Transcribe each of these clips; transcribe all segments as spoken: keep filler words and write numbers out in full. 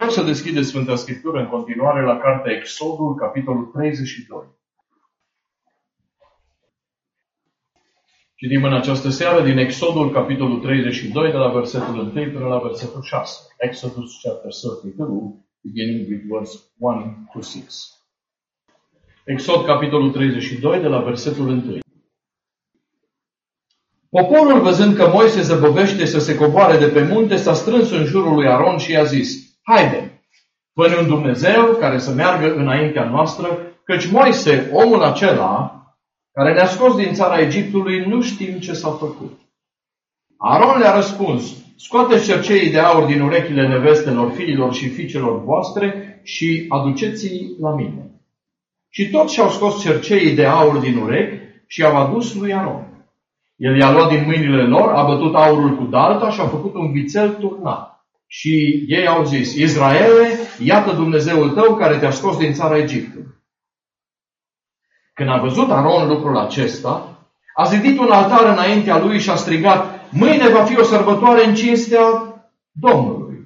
rog să deschideți Sfânta Scriptură în continuare la cartea Exodul, capitolul treizeci și doi. Citim în această seară din Exodul, capitolul treizeci și doi, de la versetul unu până la versetul șase. Exodus chapter thirty-two, beginning with verse one to six. Exod, capitolul treizeci și doi, de la versetul unu. Poporul, văzând că Moise zăbovește să se coboare de pe munte, s-a strâns în jurul lui Aron și i-a zis: haide, fă-ne un Dumnezeu care să meargă înaintea noastră, căci Moise, omul acela care ne-a scos din țara Egiptului, nu știm ce s-a făcut. Aron le-a răspuns: scoateți cerceii de aur din urechile nevestelor, fiilor și fiicelor voastre și aduceți-i la mine. Și toți și-au scos cerceii de aur din urechi și i-au adus lui Aron. El i-a luat din mâinile lor, a bătut aurul cu dalta și a făcut un vițel turnat. Și ei au zis: Israele, iată Dumnezeul tău care te-a scos din țara Egiptului. Când a văzut Aron lucrul acesta, a zidit un altar înaintea lui și a strigat: mâine va fi o sărbătoare în cinstea Domnului.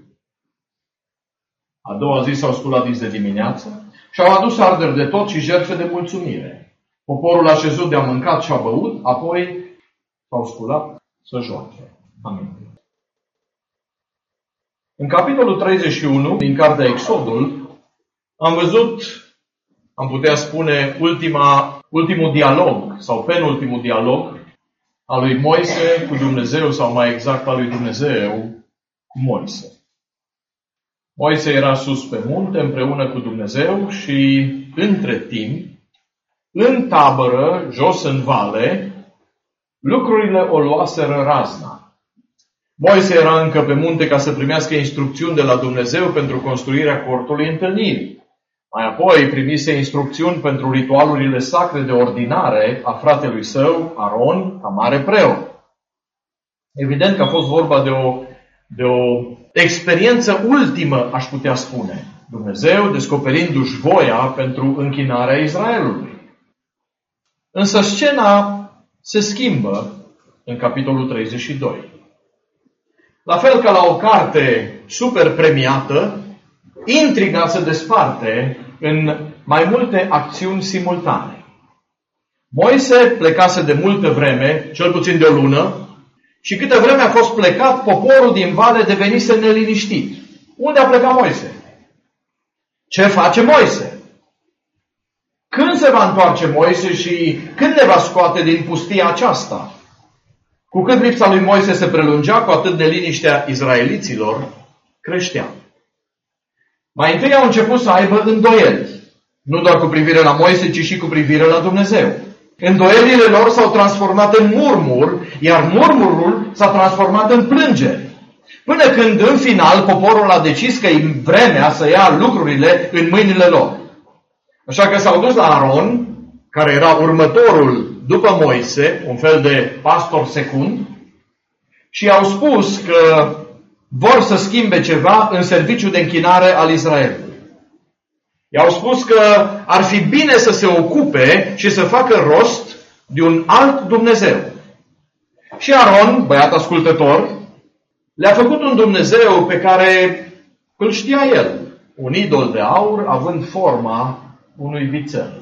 A doua zi s-au sculat dis de dimineață și au adus arderi de tot și jertfe de mulțumire. Poporul a șezut de-a mâncat și a băut, apoi s-au sculat să joace. Amin. În capitolul treizeci și unu din cartea Exodul am văzut, am putea spune, ultima, ultimul dialog sau penultimul dialog al lui Moise cu Dumnezeu, sau mai exact al lui Dumnezeu cu Moise. Moise era sus pe munte împreună cu Dumnezeu și între timp, în tabără, jos în vale, lucrurile o luaseră razna. Moise era încă pe munte ca să primească instrucțiuni de la Dumnezeu pentru construirea cortului întâlnirii. Mai apoi primise instrucțiuni pentru ritualurile sacre de ordinare a fratelui său, Aron, ca mare preot. Evident că a fost vorba de o, de o experiență ultimă, aș putea spune. Dumnezeu descoperindu-și voia pentru închinarea Israelului. Însă scena se schimbă în capitolul treizeci și doi. La fel ca la o carte super premiată, intriga se desparte în mai multe acțiuni simultane. Moise plecase de multă vreme, cel puțin de o lună, și câte vreme a fost plecat, poporul din vale devenise neliniștit. Unde a plecat Moise? Ce face Moise? Când se va întoarce Moise și când ne va scoate din pustia aceasta? Cu cât lipsa lui Moise se prelungea, cu atât neliniștea izraeliților creștea. Mai întâi au început să aibă îndoieli, nu doar cu privire la Moise, ci și cu privire la Dumnezeu. Îndoielile lor s-au transformat în murmur, iar murmurul s-a transformat în plângeri. Până când, în final, poporul a decis că e vremea să ia lucrurile în mâinile lor. Așa că s-au dus la Aron, care era următorul după Moise, un fel de pastor secund, și i-au spus că vor să schimbe ceva în serviciul de închinare al Israelului. I-au spus că ar fi bine să se ocupe și să facă rost de un alt Dumnezeu. Și Aron, băiat ascultător, le-a făcut un Dumnezeu pe care îl știa el, un idol de aur având forma unui vițel.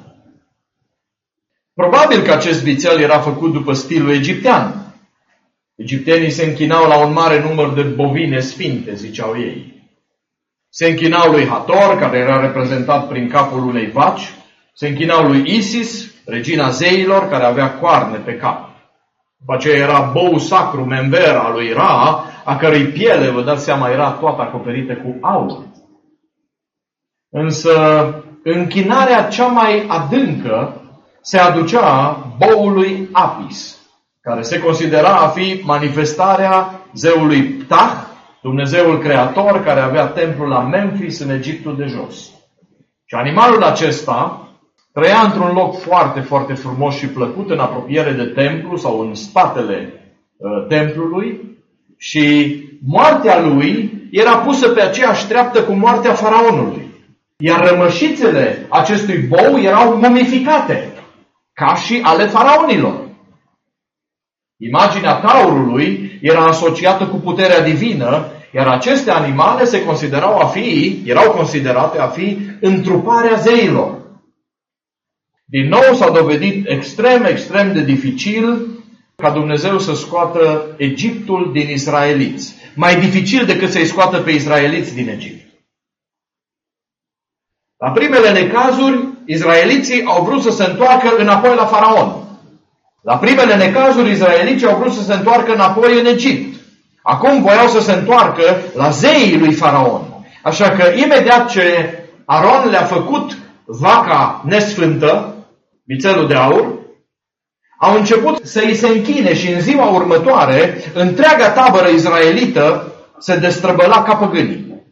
Probabil că acest vițel era făcut după stilul egiptean. Egiptenii se închinau la un mare număr de bovine sfinte, ziceau ei. Se închinau lui Hator, care era reprezentat prin capul unei vaci. Se închinau lui Isis, regina zeilor, care avea coarne pe cap. După aceea era bou sacru, member al lui Ra, a cărei piele, vă dați seama, era toată acoperită cu aur. Însă închinarea cea mai adâncă se aducea boului Apis, care se considera a fi manifestarea zeului Ptah, Dumnezeul creator, care avea templul la Memphis, în Egiptul de jos. Și animalul acesta trăia într-un loc foarte, foarte frumos și plăcut, în apropiere de templu sau în spatele uh, templului, și moartea lui era pusă pe aceeași treaptă cu moartea faraonului. Iar rămășițele acestui bou erau mumificate, ca și ale faraonilor. Imaginea taurului era asociată cu puterea divină, Iar aceste animale se considerau a fi, erau considerate a fi întruparea zeilor. Din nou s-a dovedit extrem, extrem de dificil ca Dumnezeu să scoată Egiptul din israeliți. Mai dificil decât să-i scoată pe israeliți din Egipt. La primele necazuri, israeliții au vrut să se întoarcă înapoi la Faraon. La primele necazuri, israeliții au vrut să se întoarcă înapoi în Egipt. Acum voiau să se întoarcă la zeii lui Faraon. Așa că imediat ce Aron le-a făcut vaca nesfântă, vițelul de aur, au început să îi se închine și în ziua următoare, întreaga tabără izraelită se destrăbăla ca păgânii.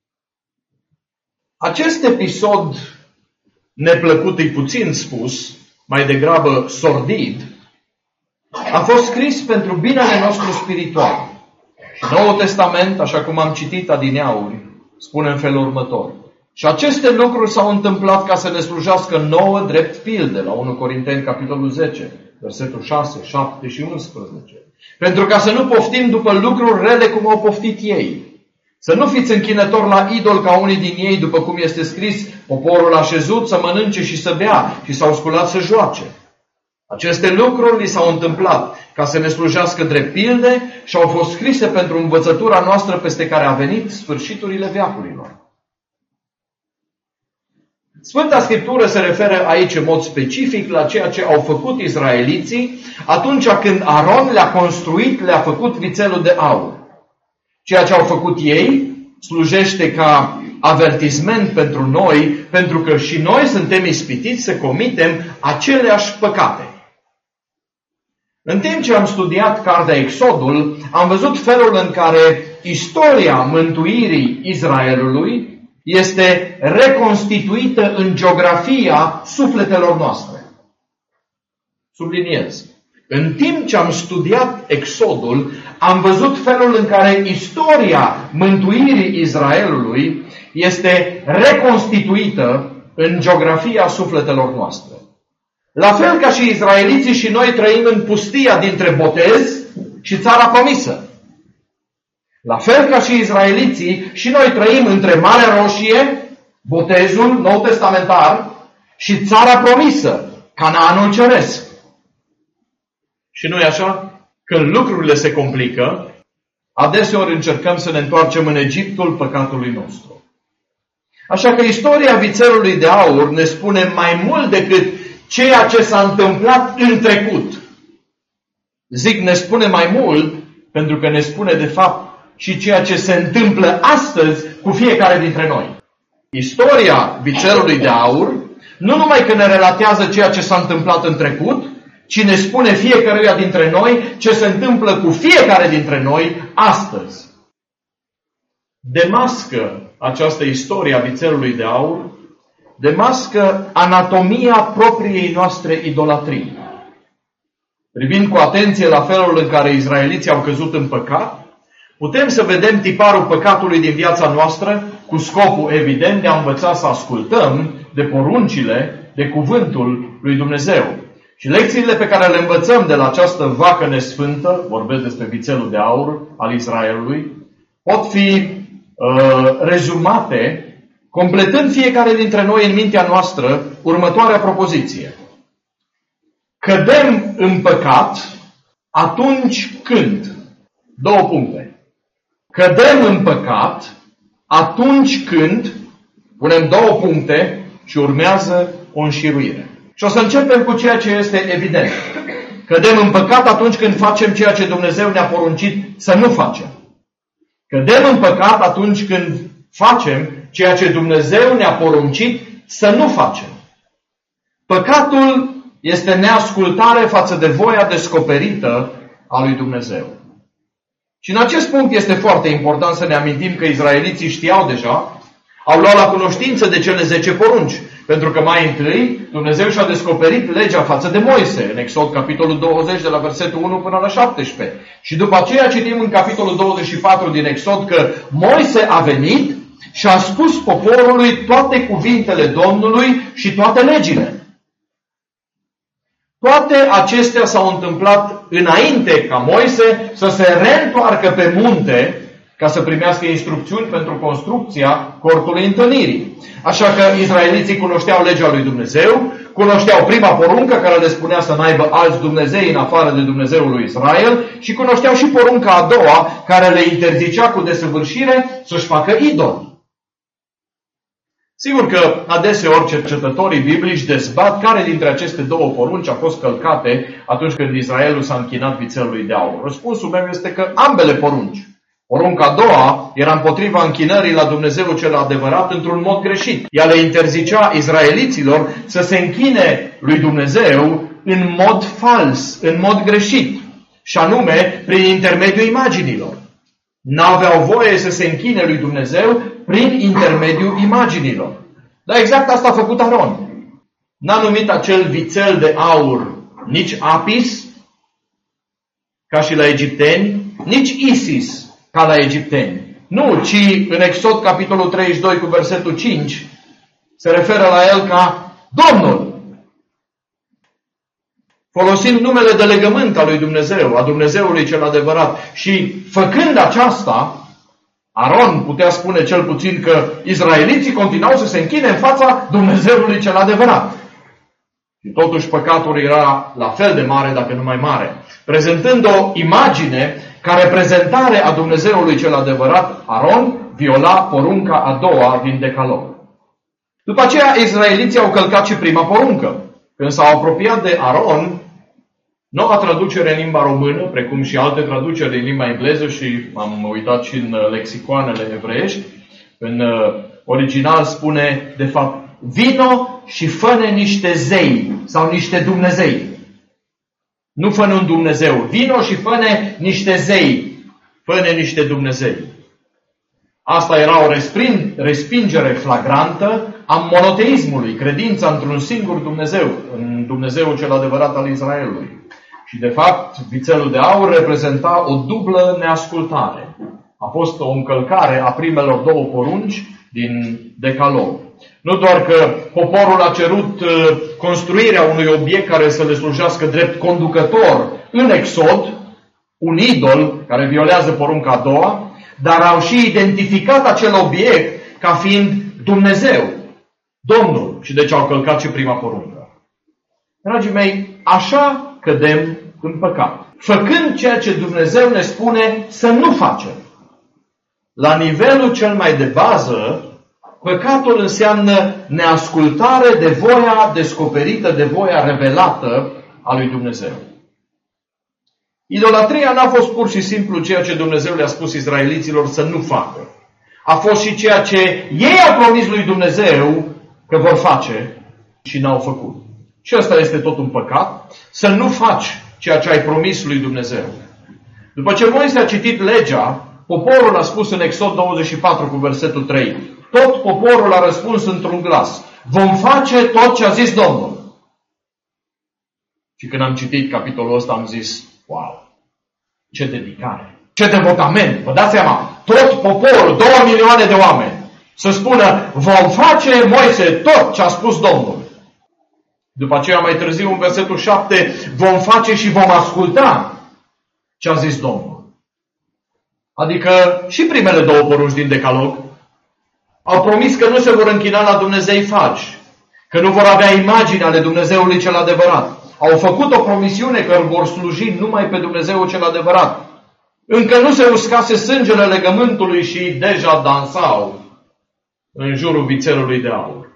Acest episod neplăcut, e puțin spus, mai degrabă sordid, a fost scris pentru binele nostru spiritual. Și Noul Testament, așa cum am citit adineauri, spune în felul următor. Și aceste lucruri s-au întâmplat ca să ne slujească nouă drept pilde, la unu Corinteni, capitolul zece, versetul șase, șapte și unsprezece. Pentru ca să nu poftim după lucruri rele cum au poftit ei. Să nu fiți închinători la idol ca unii din ei, după cum este scris, poporul a șezut să mănânce și să bea și s-au sculat să joace. Aceste lucruri li s-au întâmplat ca să ne slujească drept pilde și au fost scrise pentru învățătura noastră peste care a venit sfârșiturile veacurilor. Sfânta Scriptură se referă aici în mod specific la ceea ce au făcut israeliții atunci când Aron le-a construit, le-a făcut vițelul de aur. Ceea ce au făcut ei slujește ca avertisment pentru noi, pentru că și noi suntem ispitiți să comitem aceleași păcate. În timp ce am studiat cartea Exodul, am văzut felul în care istoria mântuirii Israelului este reconstituită în geografia sufletelor noastre. Subliniez. În timp ce am studiat Exodul, am văzut felul în care istoria mântuirii Israelului este reconstituită în geografia sufletelor noastre. La fel ca și israeliții, și noi trăim în pustia dintre botez și țara promisă. La fel ca și izraeliții, și noi trăim între Marea Roșie, botezul nou testamentar, și țara promisă, Canaanul ceresc. Și nu-i așa? Când lucrurile se complică, adeseori încercăm să ne întoarcem în Egiptul păcatului nostru. Așa că istoria vițelului de aur ne spune mai mult decât ceea ce s-a întâmplat în trecut. Zic, ne spune mai mult, pentru că ne spune de fapt și ceea ce se întâmplă astăzi cu fiecare dintre noi. Istoria vițelului de aur nu numai că ne relatează ceea ce s-a întâmplat în trecut, ci ne spune fiecăruia dintre noi ce se întâmplă cu fiecare dintre noi astăzi. Demască această istorie a vițelului de aur, demască anatomia propriei noastre idolatrii. Privind cu atenție la felul în care izraeliții au căzut în păcat, putem să vedem tiparul păcatului din viața noastră, cu scopul evident de a învăța să ascultăm de poruncile, de cuvântul lui Dumnezeu. Și lecțiile pe care le învățăm de la această vacă nesfântă, vorbesc despre vițelul de aur al Israelului, pot fi uh, rezumate, completând fiecare dintre noi în mintea noastră următoarea propoziție. Cădem în păcat atunci când, două puncte, cădem în păcat atunci când, punem două puncte și urmează o înșiruire. Și o să începem cu ceea ce este evident. Cădem în păcat atunci când facem ceea ce Dumnezeu ne-a poruncit să nu facem. Cădem în păcat atunci când facem ceea ce Dumnezeu ne-a poruncit să nu facem. Păcatul este neascultare față de voia descoperită a lui Dumnezeu. Și în acest punct este foarte important să ne amintim că izraeliții știau deja, au luat la cunoștință de cele zece porunci. Pentru că mai întâi Dumnezeu și-a descoperit legea față de Moise, în Exod, capitolul douăzeci, de la versetul unu până la șaptesprezece. Și după aceea citim în capitolul douăzeci și patru din Exod că Moise a venit și a spus poporului toate cuvintele Domnului și toate legile. Toate acestea s-au întâmplat înainte ca Moise să se reîntoarcă pe munte ca să primească instrucțiuni pentru construcția cortului întâlnirii. Așa că izraeliții cunoșteau legea lui Dumnezeu, cunoșteau prima poruncă care le spunea să n-aibă alți Dumnezei în afară de Dumnezeul lui Israel și cunoșteau și porunca a doua care le interzicea cu desăvârșire să-și facă idoli. Sigur că adeseori cercetătorii biblici dezbat care dintre aceste două porunci au fost călcate atunci când Israelul s-a închinat vițelului de aur. Răspunsul meu este că ambele porunci. Porunca a doua era împotriva închinării la Dumnezeul cel adevărat într-un mod greșit. Ea le interzicea izraeliților să se închine lui Dumnezeu în mod fals, în mod greșit, și anume prin intermediul imaginilor. N-aveau voie să se închine lui Dumnezeu prin intermediul imaginilor. Dar exact asta a făcut Aron. N-a numit acel vițel de aur nici Apis, ca și la egipteni, nici Isis, ca la egipteni. Nu, ci în Exod, capitolul treizeci și doi, cu versetul cinci, se referă la el ca Domnul. Folosind numele de legământ al lui Dumnezeu, a Dumnezeului cel adevărat. Și făcând aceasta, Aron putea spune cel puțin că izraeliții continuau să se închine în fața Dumnezeului cel adevărat. Și totuși păcatul era la fel de mare, dacă nu mai mare. Prezentând o imagine ca reprezentare a Dumnezeului cel adevărat, Aron viola porunca a doua din Decalog. După aceea, izraeliții au călcat și prima poruncă. Când s-au apropiat de Aron, noua traducere în limba română, precum și alte traduceri în limba engleză, și am uitat și în lexicoanele evreiești, în original spune, de fapt, vino și fă-ne niște zei sau niște Dumnezei. Nu fă-ne un Dumnezeu. Vino și fă-ne niște zei. Fă-ne niște Dumnezei. Asta era o respingere flagrantă a monoteismului, credința într-un singur Dumnezeu, în Dumnezeul cel adevărat al Israelului. Și de fapt, vițelul de aur reprezenta o dublă neascultare. A fost o încălcare a primelor două porunci din Decalog. Nu doar că poporul a cerut construirea unui obiect care să le slujească drept conducător în Exod, un idol care violează porunca a doua, dar au și identificat acel obiect ca fiind Dumnezeu, Domnul, și deci au călcat și prima poruncă. Dragii mei, așa cădem în păcat, făcând ceea ce Dumnezeu ne spune să nu facem. La nivelul cel mai de bază, păcatul înseamnă neascultare de voia descoperită, de voia revelată a lui Dumnezeu. Idolatria n-a fost pur și simplu ceea ce Dumnezeu le-a spus izraeliților să nu facă. A fost și ceea ce ei au promis lui Dumnezeu că vor face și n-au făcut. Și ăsta este tot un păcat, să nu faci ceea ce ai promis lui Dumnezeu. După ce Moise a citit legea, poporul a spus în Exod douăzeci și patru cu versetul trei, tot poporul a răspuns într-un glas, vom face tot ce a zis Domnul. Și când am citit capitolul ăsta am zis, wow, ce dedicare, ce devotament. Vă dați seama, tot poporul, două milioane de oameni, să spună, vom face, Moise, tot ce a spus Domnul. După aceea, mai târziu, în versetul șapte, vom face și vom asculta ce a zis Domnul. Adică și primele două porunci din Decalog au promis că nu se vor închina la Dumnezei falși, că nu vor avea imagini ale Dumnezeului cel adevărat. Au făcut o promisiune că îl vor sluji numai pe Dumnezeul cel adevărat. Încă nu se uscase sângele legământului și deja dansau în jurul vițelului de aur.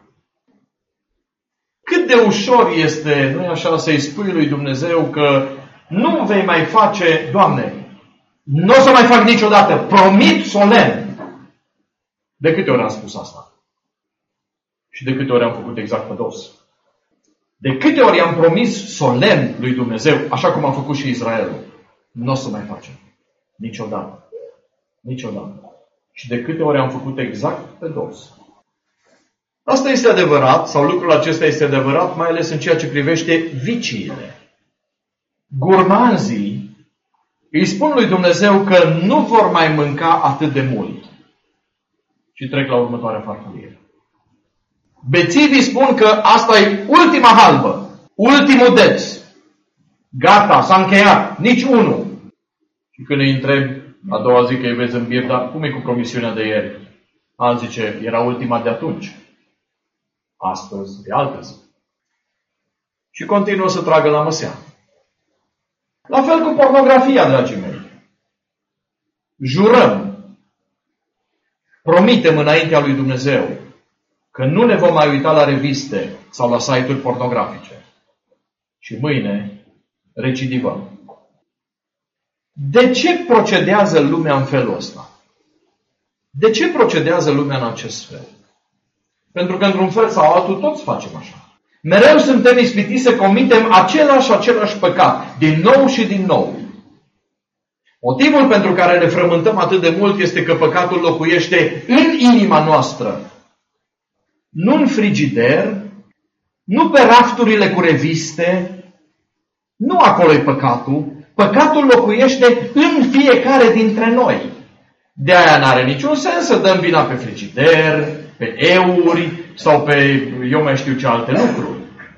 Cât de ușor este, nu-i așa, să-i spui lui Dumnezeu că nu vei mai face, Doamne, nu o să mai fac niciodată, promit solemn. De câte ori am spus asta? Și de câte ori am făcut exact pe dos? De câte ori am promis solemn lui Dumnezeu, așa cum a făcut și Israelul, nu o să mai facem. Niciodată. Niciodată. Și de câte ori am făcut exact pe dos? Asta este adevărat, sau lucrul acesta este adevărat, mai ales în ceea ce privește viciile. Gurmanzii îi spun lui Dumnezeu că nu vor mai mânca atât de mult. Și trec la următoarea farfurie. Bețivii spun că asta e ultima halbă, ultimul deț. Gata, s-a încheiat, nici unul. Și când îi întreb, A doua zi că îi vezi în bir, dar cum e cu promisiunea de ieri? Alți zice, era ultima de atunci. Astăzi e altă zi. Și continuă să tragă la măsea. La fel cu pornografia, dragii mei. Jurăm, promitem înaintea lui Dumnezeu că nu ne vom mai uita la reviste sau la site-uri pornografice. Și mâine recidivăm. De ce procedează lumea în felul ăsta? De ce procedează lumea în acest fel? Pentru că într-un fel sau altul toți facem așa. Mereu suntem ispitiți să comitem același același păcat, din nou și din nou. Motivul pentru care ne frământăm atât de mult este că păcatul locuiește în inima noastră. Nu în frigider, nu pe rafturile cu reviste, nu acolo e păcatul. Păcatul locuiește în fiecare dintre noi. De aia n-are niciun sens să dăm vina pe frigider, pe euri sau pe eu mai știu ce alte lucruri.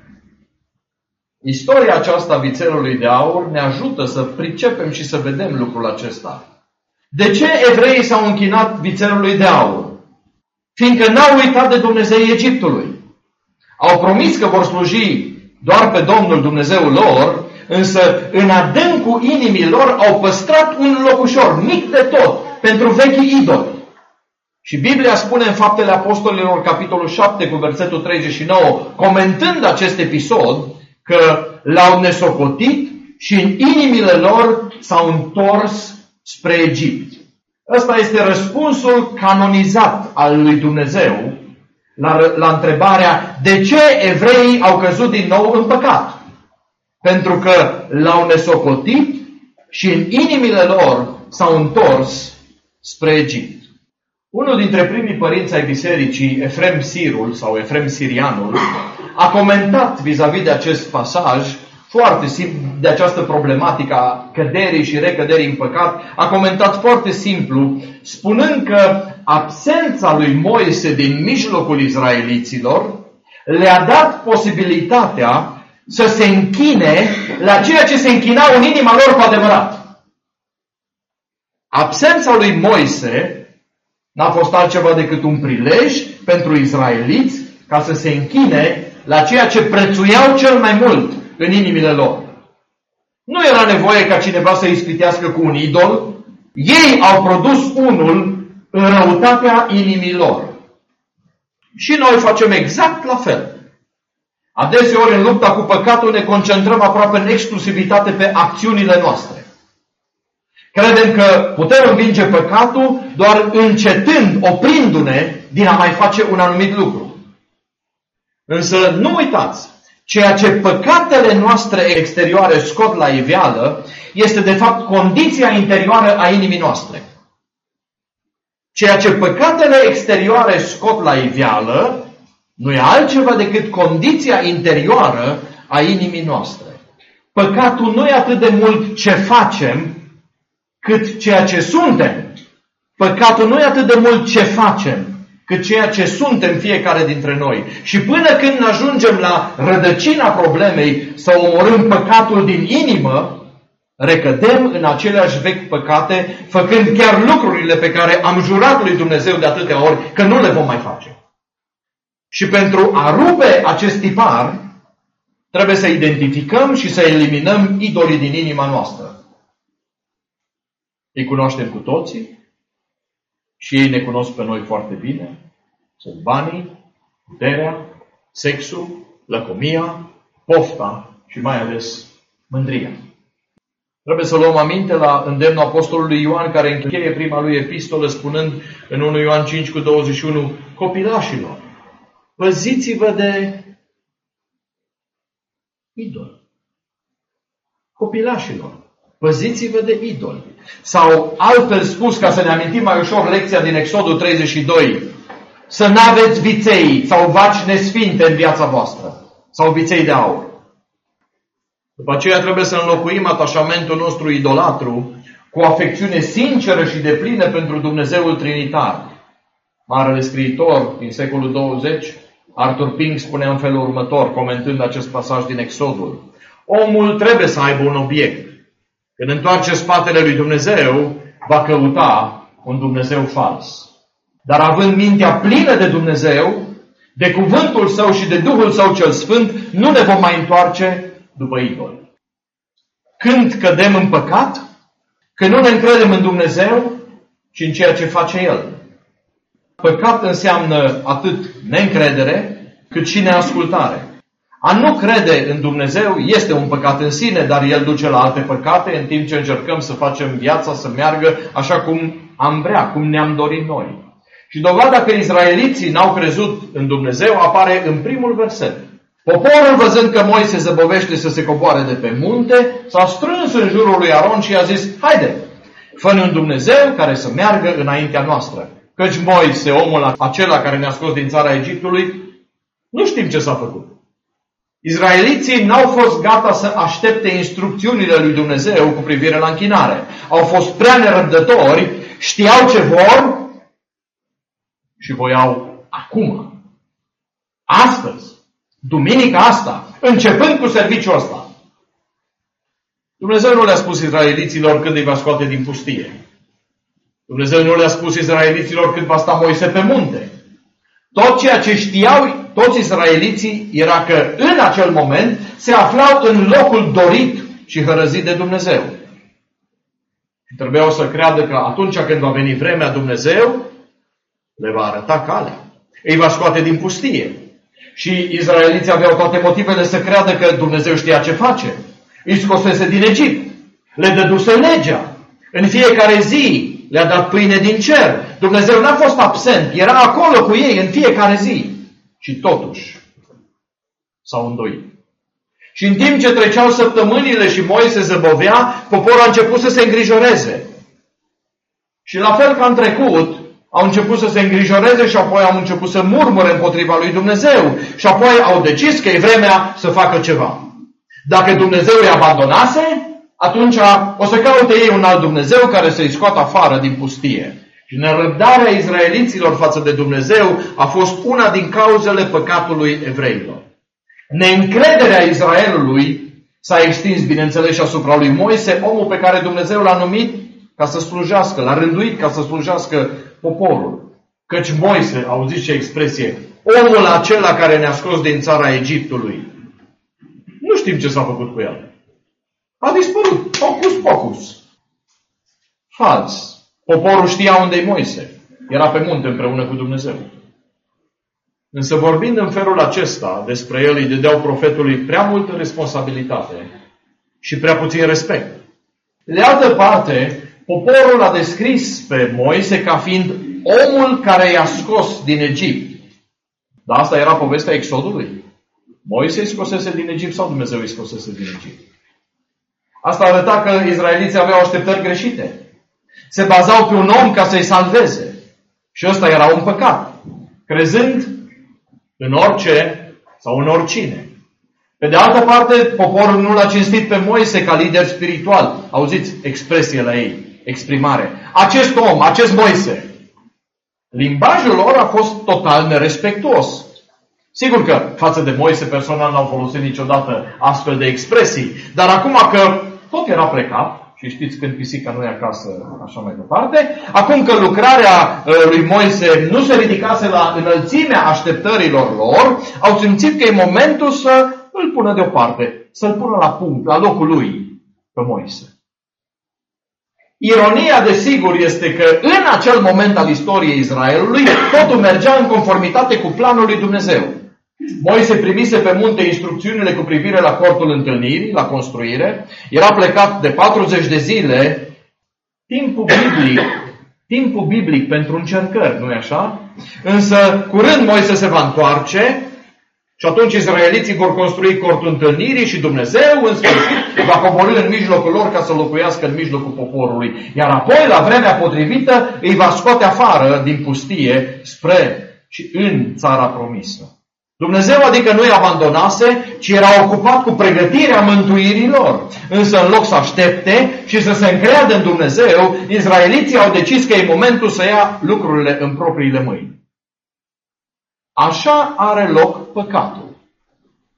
Istoria aceasta vițelului de aur ne ajută să pricepem și să vedem lucrul acesta. De ce evreii s-au închinat vițelului de aur? Fiindcă n-au uitat de Dumnezeii Egiptului. Au promis că vor sluji doar pe Domnul Dumnezeul lor, însă în adâncul inimii lor au păstrat un locușor, mic de tot, pentru vechii idoli. Și Biblia spune în Faptele Apostolilor, capitolul șapte, cu versetul treizeci și nouă, comentând acest episod, că l-au nesocotit și în inimile lor s-au întors spre Egipt. Ăsta este răspunsul canonizat al lui Dumnezeu la, la întrebarea de ce evreii au căzut din nou în păcat. Pentru că l-au nesocotit și în inimile lor s-au întors spre Egipt. Unul dintre primii părinți ai bisericii, Efrem Sirul sau Efrem Sirianul, a comentat vis-a-vis de acest pasaj, foarte simplu, de această problematică a căderii și recăderii în păcat, a comentat foarte simplu, spunând că absența lui Moise din mijlocul izraeliților le-a dat posibilitatea să se închine la ceea ce se închinau în inima lor cu adevărat. Absența lui Moise n-a fost altceva decât un prilej pentru izraeliți ca să se închine la ceea ce prețuiau cel mai mult în inimile lor. Nu era nevoie ca cineva să ispitească cu un idol. Ei au produs unul în răutatea inimilor. Și noi facem exact la fel. Adeseori în lupta cu păcatul ne concentrăm aproape în exclusivitate pe acțiunile noastre. Credem că putem învinge păcatul doar încetând, oprindu-ne din a mai face un anumit lucru. Însă nu uitați, ceea ce păcatele noastre exterioare scot la iveală este de fapt condiția interioară a inimii noastre. Ceea ce păcatele exterioare scot la iveală nu e altceva decât condiția interioară a inimii noastre. Păcatul nu e atât de mult ce facem, cât ceea ce suntem. Păcatul nu e atât de mult ce facem, cât ceea ce suntem fiecare dintre noi. Și până când ajungem la rădăcina problemei să omorâm păcatul din inimă, recădem în aceleași vechi păcate, făcând chiar lucrurile pe care am jurat lui Dumnezeu de atâtea ori că nu le vom mai face. Și pentru a rupe acest tipar, trebuie să identificăm și să eliminăm idolii din inima noastră. Îi cunoaștem cu toții și ei ne cunosc pe noi foarte bine. Sunt banii, puterea, sexul, lăcomia, pofta și mai ales mândria. Trebuie să luăm aminte la îndemnul apostolului Ioan, care încheie prima lui epistolă spunând în unu Ioan cinci cu douăzeci și unu, copilașilor, păziți-vă de idol. Copilașilor, păziți-vă de idol. Sau altfel spus, ca să ne amintim mai ușor lecția din Exodul treizeci și doi, să n-aveți viței sau vaci nesfinte în viața voastră, sau viței de aur. După aceea trebuie să înlocuim atașamentul nostru idolatru cu o afecțiune sinceră și deplină pentru Dumnezeul Trinitar. Marele scriitor din secolul douăzeci, Arthur Pink, spunea în felul următor, comentând acest pasaj din Exodul. Omul trebuie să aibă un obiect. Când întoarce spatele lui Dumnezeu, va căuta un Dumnezeu fals. Dar având mintea plină de Dumnezeu, de cuvântul Său și de Duhul Său cel Sfânt, nu ne vom mai întoarce după idoli. Când cădem în păcat, că nu ne încredem în Dumnezeu, ci în ceea ce face El. Păcat înseamnă atât neîncredere, cât și neascultare. A nu crede în Dumnezeu este un păcat în sine, dar el duce la alte păcate, în timp ce încercăm să facem viața să meargă așa cum am vrea, cum ne-am dorit noi. Și dovada că izraeliții n-au crezut în Dumnezeu apare în primul verset. Poporul, văzând că Moise zăbovește să se coboare de pe munte, s-a strâns în jurul lui Aron și a zis: haide, fă-ne un Dumnezeu care să meargă înaintea noastră. Căci Moise, omul acela care ne-a scos din țara Egiptului, nu știm ce s-a făcut. Izraeliții n-au fost gata să aștepte instrucțiunile lui Dumnezeu cu privire la închinare. Au fost prea nerăbdători, știau ce vor și voiau acum, astăzi, duminica asta, începând cu serviciul ăsta. Dumnezeu nu le-a spus izraeliților când îi va scoate din pustie. Dumnezeu nu le-a spus izraeliților când va sta Moise pe munte. Tot ceea ce știau toți izraeliții era că în acel moment se aflau în locul dorit și hărăzit de Dumnezeu. Și trebuiau să creadă că atunci când va veni vremea, Dumnezeu le va arăta calea. Îi va scoate din pustie. Și izraeliții aveau toate motivele să creadă că Dumnezeu știa ce face. Îi scosese din Egipt. Le dăduse legea. În fiecare zi le-a dat pâine din cer. Dumnezeu n-a fost absent. Era acolo cu ei în fiecare zi. Și totuși s-au îndoit. Și în timp ce treceau săptămânile și Moise zăbovea, poporul a început să se îngrijoreze. Și la fel ca în trecut, au început să se îngrijoreze și apoi au început să murmure împotriva lui Dumnezeu. Și apoi au decis că e vremea să facă ceva. Dacă Dumnezeu îi abandonase, atunci o să caute ei un alt Dumnezeu care să-i scoată afară din pustie. Și nerăbdarea izraeliților față de Dumnezeu a fost una din cauzele păcatului evreilor. Neîncrederea Israelului s-a extins, bineînțeles, și asupra lui Moise, omul pe care Dumnezeu l-a numit ca să slujească, l-a rânduit ca să slujească poporul. Căci Moise, auziți ce expresie, omul acela care ne-a scos din țara Egiptului. Nu știm ce s-a făcut cu el. A dispărut. Focus, focus. Fals. Poporul știa unde-i Moise. Era pe munte împreună cu Dumnezeu. Însă vorbind în felul acesta despre el, îi dădeau profetului prea multă responsabilitate și prea puțin respect. De altă parte, poporul a descris pe Moise ca fiind omul care i-a scos din Egipt. Dar asta era povestea Exodului. Moise îi scosese din Egipt sau Dumnezeu îi scosese din Egipt? Asta arăta că izraeliții aveau așteptări greșite. Se bazau pe un om ca să-i salveze. Și ăsta era un păcat. Crezând în orice sau în oricine. Pe de altă parte, poporul nu l-a cinstit pe Moise ca lider spiritual. Auziți expresie la ei, exprimare. Acest om, acest Moise. Limbajul lor a fost total nerespectuos. Sigur că față de Moise personal n-au folosit niciodată astfel de expresii. Dar acum că tot era plecat, și știți când pisica nu e acasă, așa mai departe, acum că lucrarea lui Moise nu se ridicase la înălțimea așteptărilor lor, au simțit că e momentul să îl pună deoparte, să-l pună la punct, la locul lui, pe Moise. Ironia, desigur, este că în acel moment al istoriei Israelului, totul mergea în conformitate cu planul lui Dumnezeu. Moise primise pe munte instrucțiunile cu privire la cortul întâlnirii, la construire. Era plecat de patruzeci de zile, timpul biblic, timpul biblic pentru încercări, nu-i așa? Însă, curând Moise se va întoarce și atunci izraeliții vor construi cortul întâlnirii și Dumnezeu, în sfârșit, va coborî în mijlocul lor ca să locuiască în mijlocul poporului. Iar apoi, la vremea potrivită, îi va scoate afară din pustie spre și în țara promisă. Dumnezeu adică nu i abandonase, ci era ocupat cu pregătirea mântuirii lor. Însă în loc să aștepte și să se încreadă în Dumnezeu, izraeliții au decis că e momentul să ia lucrurile în propriile mâini. Așa are loc păcatul.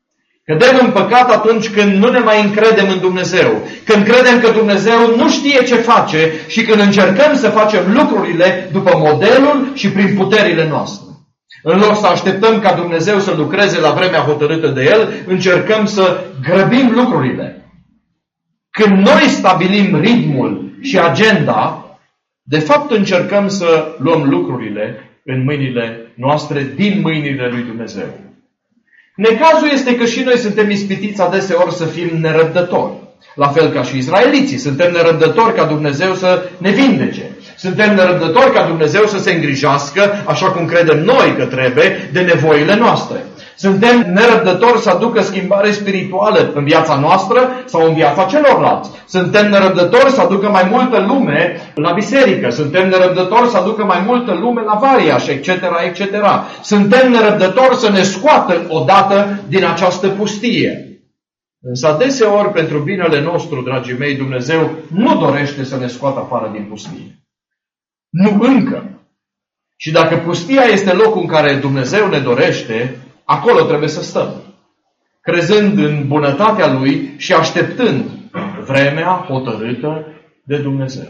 Cădem în păcat atunci când nu ne mai încredem în Dumnezeu, când credem că Dumnezeu nu știe ce face și când încercăm să facem lucrurile după modelul și prin puterile noastre. În loc să așteptăm ca Dumnezeu să lucreze la vremea hotărâtă de El, încercăm să grăbim lucrurile. Când noi stabilim ritmul și agenda, de fapt încercăm să luăm lucrurile în mâinile noastre, din mâinile lui Dumnezeu. Necazul este că și noi suntem ispitiți adeseori să fim nerăbdători. La fel ca și izraeliții. Suntem nerăbdători ca Dumnezeu să ne vindece. Suntem nerăbdători ca Dumnezeu să se îngrijească, așa cum credem noi că trebuie, de nevoile noastre. Suntem nerăbdători să aducă schimbare spirituală în viața noastră sau în viața celorlalți. Suntem nerăbdători să aducă mai multă lume la biserică. Suntem nerăbdători să aducă mai multă lume la variaș, et cetera, et cetera. Suntem nerăbdători să ne scoată odată din această pustie. Însă adeseori, pentru binele nostru, dragii mei, Dumnezeu nu dorește să ne scoată afară din pustie. Nu încă. Și dacă pustia este locul în care Dumnezeu ne dorește, acolo trebuie să stăm, crezând în bunătatea Lui și așteptând vremea hotărâtă de Dumnezeu.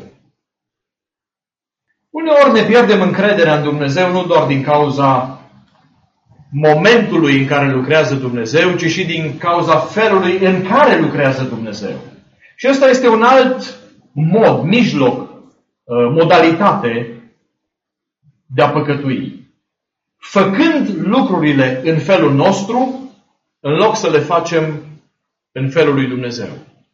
Uneori ne pierdem încrederea în Dumnezeu nu doar din cauza momentului în care lucrează Dumnezeu, ci și din cauza felului în care lucrează Dumnezeu. Și ăsta este un alt mod, mijloc, modalitate de a păcătui. Făcând lucrurile în felul nostru, în loc să le facem în felul lui Dumnezeu.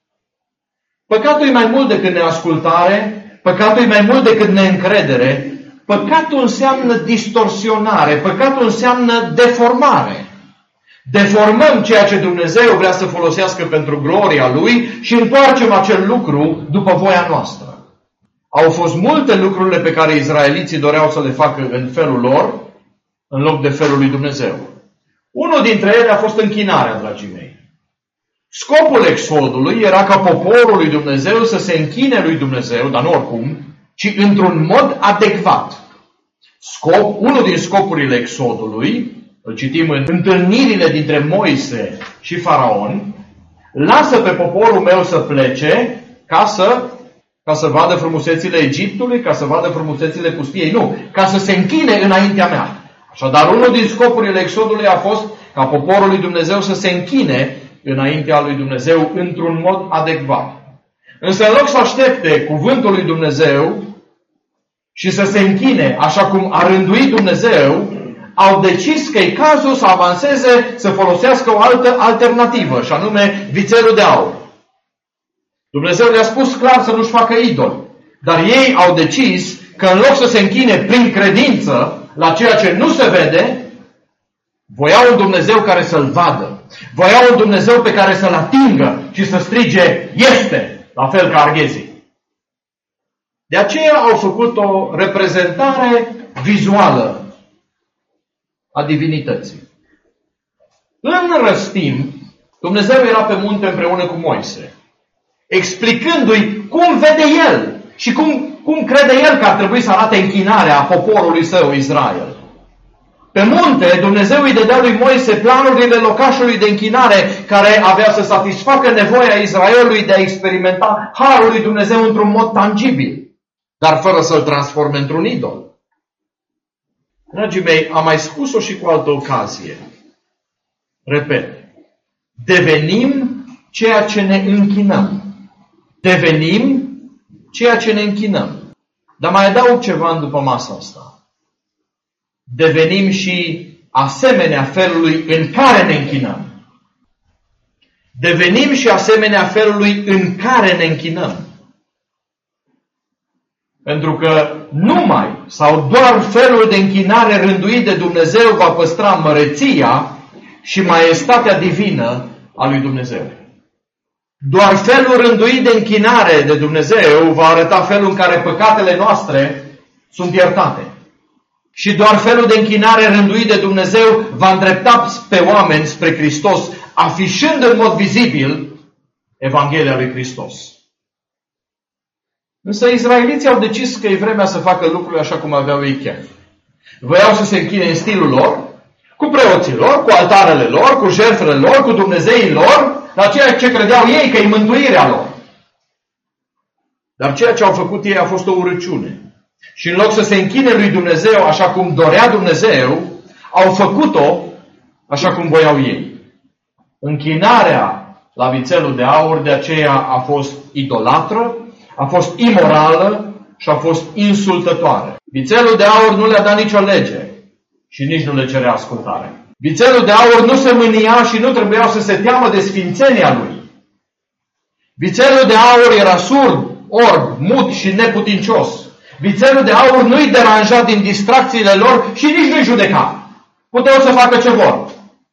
Păcatul e mai mult decât neascultare, păcatul e mai mult decât neîncredere, păcatul înseamnă distorsionare, păcatul înseamnă deformare. Deformăm ceea ce Dumnezeu vrea să folosească pentru gloria Lui și întoarcem acel lucru după voia noastră. Au fost multe lucrurile pe care izraeliții doreau să le facă în felul lor, în loc de felul lui Dumnezeu. Unul dintre ele a fost închinarea, dragii mei. Scopul exodului era ca poporul lui Dumnezeu să se închine lui Dumnezeu, dar nu oricum, ci într-un mod adecvat. Scop, unul din scopurile exodului, îl citim în întâlnirile dintre Moise și Faraon, lasă pe poporul meu să plece ca să, ca să vadă frumusețile Egiptului, ca să vadă frumusețile pustiei. Nu, ca să se închine înaintea mea. Așadar, unul din scopurile exodului a fost ca poporul lui Dumnezeu să se închine înaintea lui Dumnezeu într-un mod adecvat. Însă în loc să aștepte cuvântul lui Dumnezeu și să se închine așa cum a rânduit Dumnezeu, au decis că e cazul să avanseze, să folosească o altă alternativă, și anume vițelul de aur. Dumnezeu le-a spus clar să nu-și facă idoli, dar ei au decis că în loc să se închine prin credință la ceea ce nu se vede, voiau un Dumnezeu care să-l vadă. Voiau un Dumnezeu pe care să-l atingă și să strige, este, la fel ca arghezii. De aceea au făcut o reprezentare vizuală a divinității. În răstimp, Dumnezeu era pe munte împreună cu Moise, explicându-i cum vede el și cum, cum crede el că ar trebui să arate închinarea poporului său, Israel. Pe munte, Dumnezeu îi dădea lui Moise planurile locașului de închinare care avea să satisfacă nevoia Israelului de a experimenta harul lui Dumnezeu într-un mod tangibil, dar fără să-l transforme într-un idol. Dragii mei, am mai spus-o și cu altă ocazie. Repet, devenim ceea ce ne închinăm. Devenim ceea ce ne închinăm. Dar mai adaug ceva în după masa asta. Devenim și asemenea felului în care ne închinăm. Devenim și asemenea felului în care ne închinăm. Pentru că numai sau doar felul de închinare rânduit de Dumnezeu va păstra măreția și maestatea divină a lui Dumnezeu. Doar felul rânduit de închinare de Dumnezeu va arăta felul în care păcatele noastre sunt iertate. Și doar felul de închinare rânduit de Dumnezeu va îndrepta pe oameni spre Hristos, afișând în mod vizibil Evanghelia lui Hristos. Însă izraeliții au decis că e vremea să facă lucrurile așa cum aveau ei chef. Voiau să se închine în stilul lor, cu preoții lor, cu altarele lor, cu jertfele lor, cu Dumnezeii lor, la ceea ce credeau ei că e mântuirea lor. Dar ceea ce au făcut ei a fost o urăciune. Și în loc să se închine lui Dumnezeu așa cum dorea Dumnezeu, au făcut-o așa cum voiau ei. Închinarea la vițelul de aur de aceea a fost idolatră, a fost imorală și a fost insultătoare. Vițelul de aur nu le-a dat nicio lege și nici nu le cerea ascultare. Vițelul de aur nu se mânia și nu trebuia să se teamă de sfințenia lui. Vițelul de aur era surd, orb, mut și neputincios. Vițelul de aur nu-i deranja din distracțiile lor și nici nu-i judeca. Puteau să facă ce vor.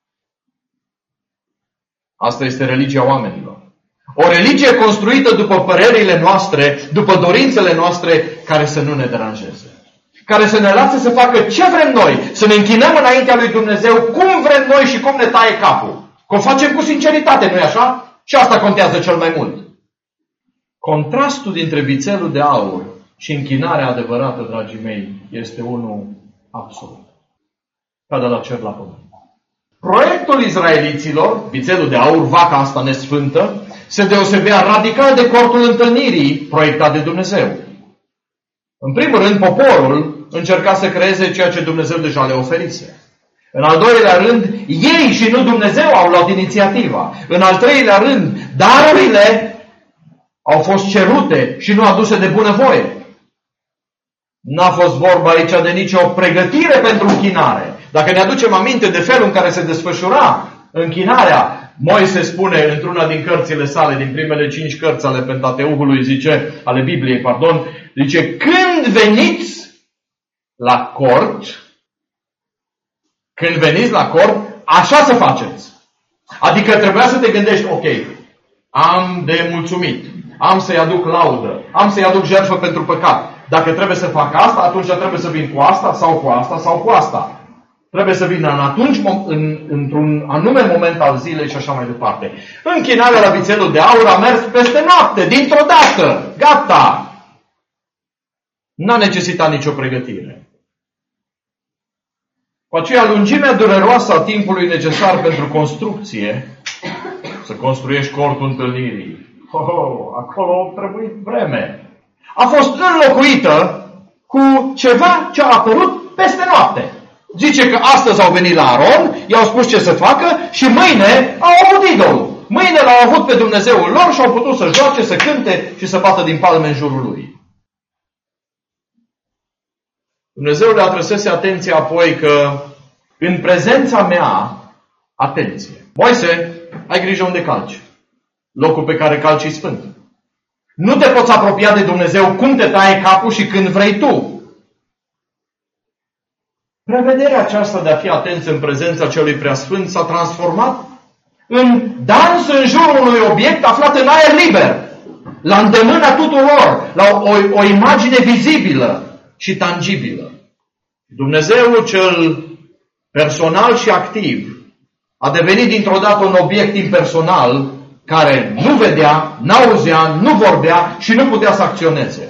Asta este religia oamenilor. O religie construită după părerile noastre, după dorințele noastre, care să nu ne deranjeze. Care să ne lasă să facă ce vrem noi, să ne închinăm înaintea lui Dumnezeu cum vrem noi și cum ne taie capul. Că o facem cu sinceritate, nu-i așa? Și asta contează cel mai mult. Contrastul dintre vițelul de aur și închinarea adevărată, dragii mei, este unul absolut. Ca de la cer la pământ. Proiectul izraeliților, vițelul de aur, vaca asta nesfântă, se deosebea radical de cortul întâlnirii proiectat de Dumnezeu. În primul rând, poporul încerca să creeze ceea ce Dumnezeu deja le oferise. În al doilea rând, ei și nu Dumnezeu au luat inițiativa. În al treilea rând, darurile au fost cerute și nu aduse de bunăvoie. N-a fost vorba aici de nicio pregătire pentru închinare. Dacă ne aducem aminte de felul în care se desfășura închinarea, Moise spune într-una din cărțile sale, din primele cinci cărți ale Pentateuhului, zice, ale Bibliei, pardon, zice, când veniți la cort, când veniți la cort, așa să faceți. Adică trebuia să te gândești, ok, am de mulțumit, am să-i aduc laudă, am să-i aduc jertfă pentru păcat. Dacă trebuie să fac asta, atunci trebuie să vin cu asta, sau cu asta, sau cu asta. Trebuie să vină în atunci, în, într-un anume moment al zilei și așa mai departe. Închinarea la vițelul de aur a mers peste noapte, dintr-o dată. Gata! N-a necesitat nicio pregătire. Cu aceea, lungimea dureroasă a timpului necesar pentru construcție, să construiești cortul întâlnirii, oh, oh, acolo trebuie vreme, a fost înlocuită cu ceva ce a apărut peste noapte. Zice că astăzi au venit la Aron, i-au spus ce să facă și mâine au avut idolul. Mâine l-au avut pe Dumnezeul lor și au putut să joace, să cânte și să bată din palme în jurul lui. Dumnezeu le atrăsese atenția apoi că în prezența mea, atenție, Moise, ai grijă unde calci. Locul pe care calci e sfânt. Nu te poți apropia de Dumnezeu cum te taie capul și când vrei tu. Prevederea aceasta de a fi atenți în prezența celui preasfânt s-a transformat în dans în jurul unui obiect aflat în aer liber, la îndemâna tuturor, la o, o imagine vizibilă și tangibilă. Dumnezeul cel personal și activ a devenit dintr-o dată un obiect impersonal care nu vedea, n-auzea, nu vorbea și nu putea să acționeze.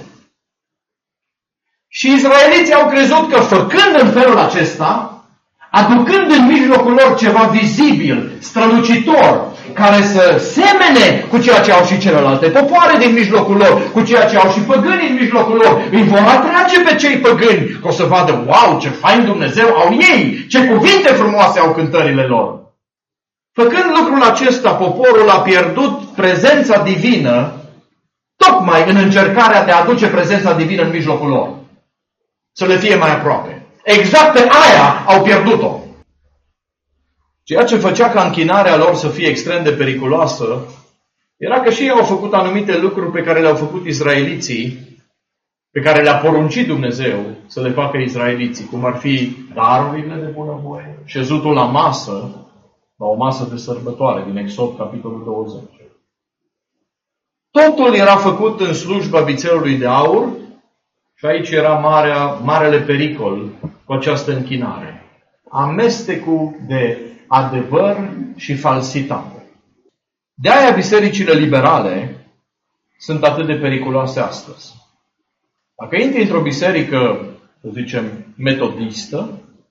Și izraeliții au crezut că făcând în felul acesta, aducând în mijlocul lor ceva vizibil, strălucitor, care să semene cu ceea ce au și celelalte popoare din mijlocul lor, cu ceea ce au și păgânii în mijlocul lor, îi vor atrage pe cei păgâni, că o să vadă, wow, ce fain Dumnezeu au ei, ce cuvinte frumoase au cântările lor. Făcând lucrul acesta, poporul a pierdut prezența divină, tocmai în încercarea de a aduce prezența divină în mijlocul lor. Să le fie mai aproape. Exact pe aia au pierdut-o. Ceea ce făcea ca închinarea lor să fie extrem de periculoasă, era că și ei au făcut anumite lucruri pe care le-au făcut izraeliții, pe care le-a poruncit Dumnezeu să le facă izraeliții, cum ar fi darurile de bunăvoie, șezutul la masă, la o masă de sărbătoare, din Exod, capitolul douăzeci. Totul era făcut în slujba vițelului de aur și aici era marea, marele pericol cu această închinare. Amestecul de adevăr și falsitate. De aia bisericile liberale sunt atât de periculoase astăzi. Dacă intri într-o biserică, să zicem, metodistă,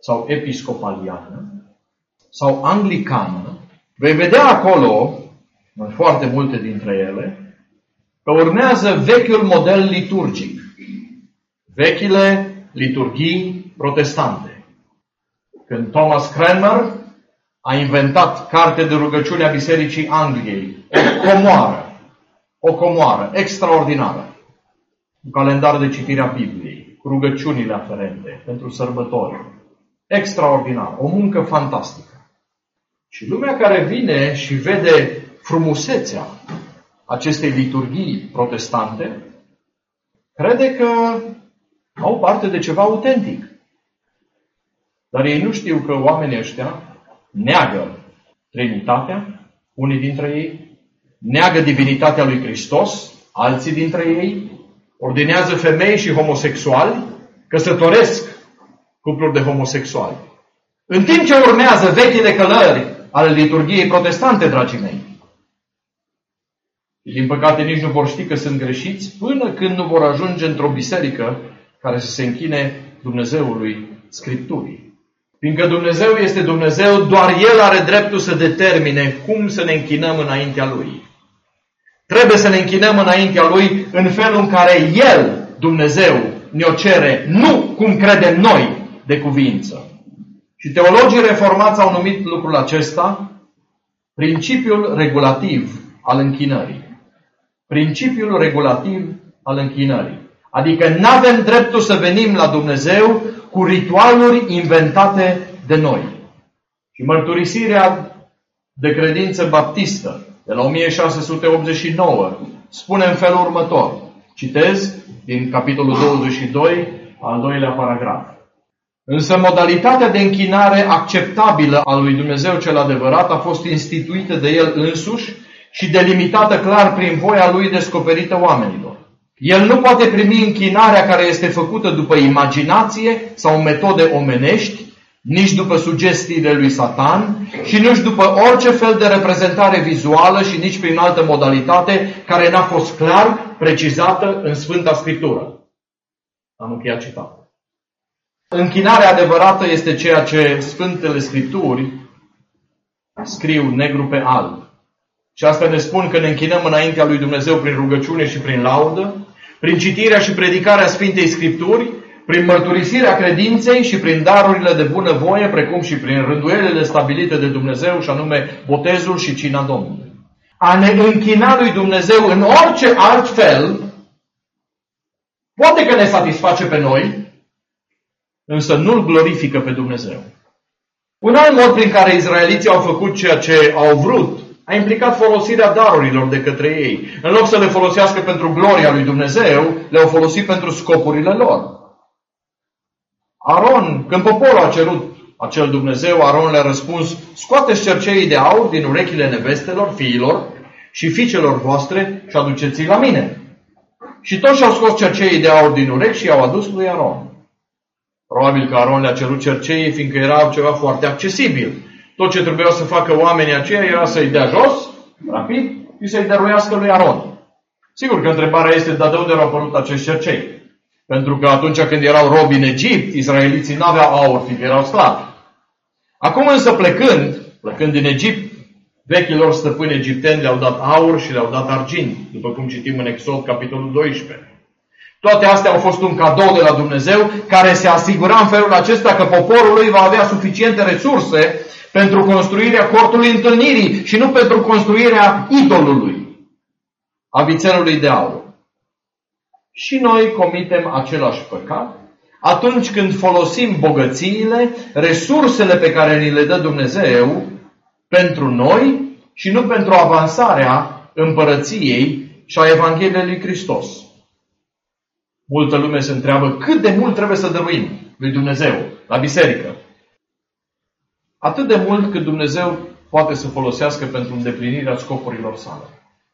sau episcopaliană sau anglicană, vei vedea acolo, în foarte multe dintre ele, că urmează vechiul model liturgic. Vechile liturghii protestante. Când Thomas Cranmer a inventat Carte de rugăciune a Bisericii Angliei, o comoară, o comoară extraordinară, un calendar de citire a Bibliei, cu rugăciunile aferente pentru sărbători. Extraordinar, o muncă fantastică. Și lumea care vine și vede frumusețea acestei liturghii protestante, crede că au parte de ceva autentic. Dar ei nu știu că oamenii ăștia neagă Trinitatea, unii dintre ei, neagă divinitatea lui Hristos, alții dintre ei, ordinează femei și homosexuali, căsătoresc cupluri de homosexuali. În timp ce urmează vechile călări ale liturghiei protestante, dragii mei, din păcate nici nu vor ști că sunt greșiți până când nu vor ajunge într-o biserică care să se închine Dumnezeului Scripturii. Fiindcă Dumnezeu este Dumnezeu, doar El are dreptul să determine cum să ne închinăm înaintea Lui. Trebuie să ne închinăm înaintea Lui în felul în care El, Dumnezeu, ne-o cere, nu cum credem noi de cuvință. Și teologii reformați au numit lucrul acesta principiul regulativ al închinării. Principiul regulativ al închinării. Adică nu avem dreptul să venim la Dumnezeu cu ritualuri inventate de noi. Și mărturisirea de credință baptistă de la o mie șase sute optzeci și nouă spune în felul următor. Citez din capitolul douăzeci și doi, al doilea paragraf. Însă modalitatea de închinare acceptabilă a lui Dumnezeu cel adevărat a fost instituită de El însuși și delimitată clar prin voia Lui descoperită oamenilor. El nu poate primi închinarea care este făcută după imaginație sau metode omenești, nici după sugestiile lui Satan și nici după orice fel de reprezentare vizuală și nici prin altă modalitate care n-a fost clar precizată în Sfânta Scriptură. Am încheiat citatul. Închinarea adevărată este ceea ce Sfântele Scripturi scriu negru pe alb. Și asta ne spun că ne închinăm înaintea lui Dumnezeu prin rugăciune și prin laudă, prin citirea și predicarea Sfintei Scripturi, prin mărturisirea credinței și prin darurile de bunăvoie, precum și prin rânduielile stabilite de Dumnezeu, și anume botezul și cina Domnului. A ne închina lui Dumnezeu în orice alt fel, poate că ne satisface pe noi, însă nu-L glorifică pe Dumnezeu. Un alt mod prin care izraeliții au făcut ceea ce au vrut a implicat folosirea darurilor de către ei. În loc să le folosească pentru gloria lui Dumnezeu, le-au folosit pentru scopurile lor. Aron, când poporul a cerut acel Dumnezeu, Aron le-a răspuns: scoateți cerceii de aur din urechile nevestelor, fiilor și fiicelor voastre și aduceți-i la mine. Și toți și-au scos cerceii de aur din urechi și i-au adus lui Aron. Probabil că Aron le-a cerut cerceii, fiindcă era ceva foarte accesibil. Tot ce trebuiau să facă oamenii aceia era să-i dea jos, rapid, și să-i dăruiască lui Aron. Sigur că întrebarea este, dar de unde au apărut acești cercei? Pentru că atunci când erau robi în Egipt, izraeliții n-aveau aur, fiindcă erau sclavi. Acum însă plecând, plecând din Egipt, vechilor stăpâni egipteni le-au dat aur și le-au dat argint, după cum citim în Exod, capitolul doisprezece. Toate astea au fost un cadou de la Dumnezeu, care se asigura în felul acesta că poporul lui va avea suficiente resurse pentru construirea cortului întâlnirii și nu pentru construirea idolului, a vițelului de aur. Și noi comitem același păcat atunci când folosim bogățiile, resursele pe care ni le dă Dumnezeu pentru noi și nu pentru avansarea împărăției și a Evangheliei lui Hristos. Multă lume se întreabă cât de mult trebuie să dăruim lui Dumnezeu la biserică. Atât de mult cât Dumnezeu poate să folosească pentru îndeplinirea scopurilor sale.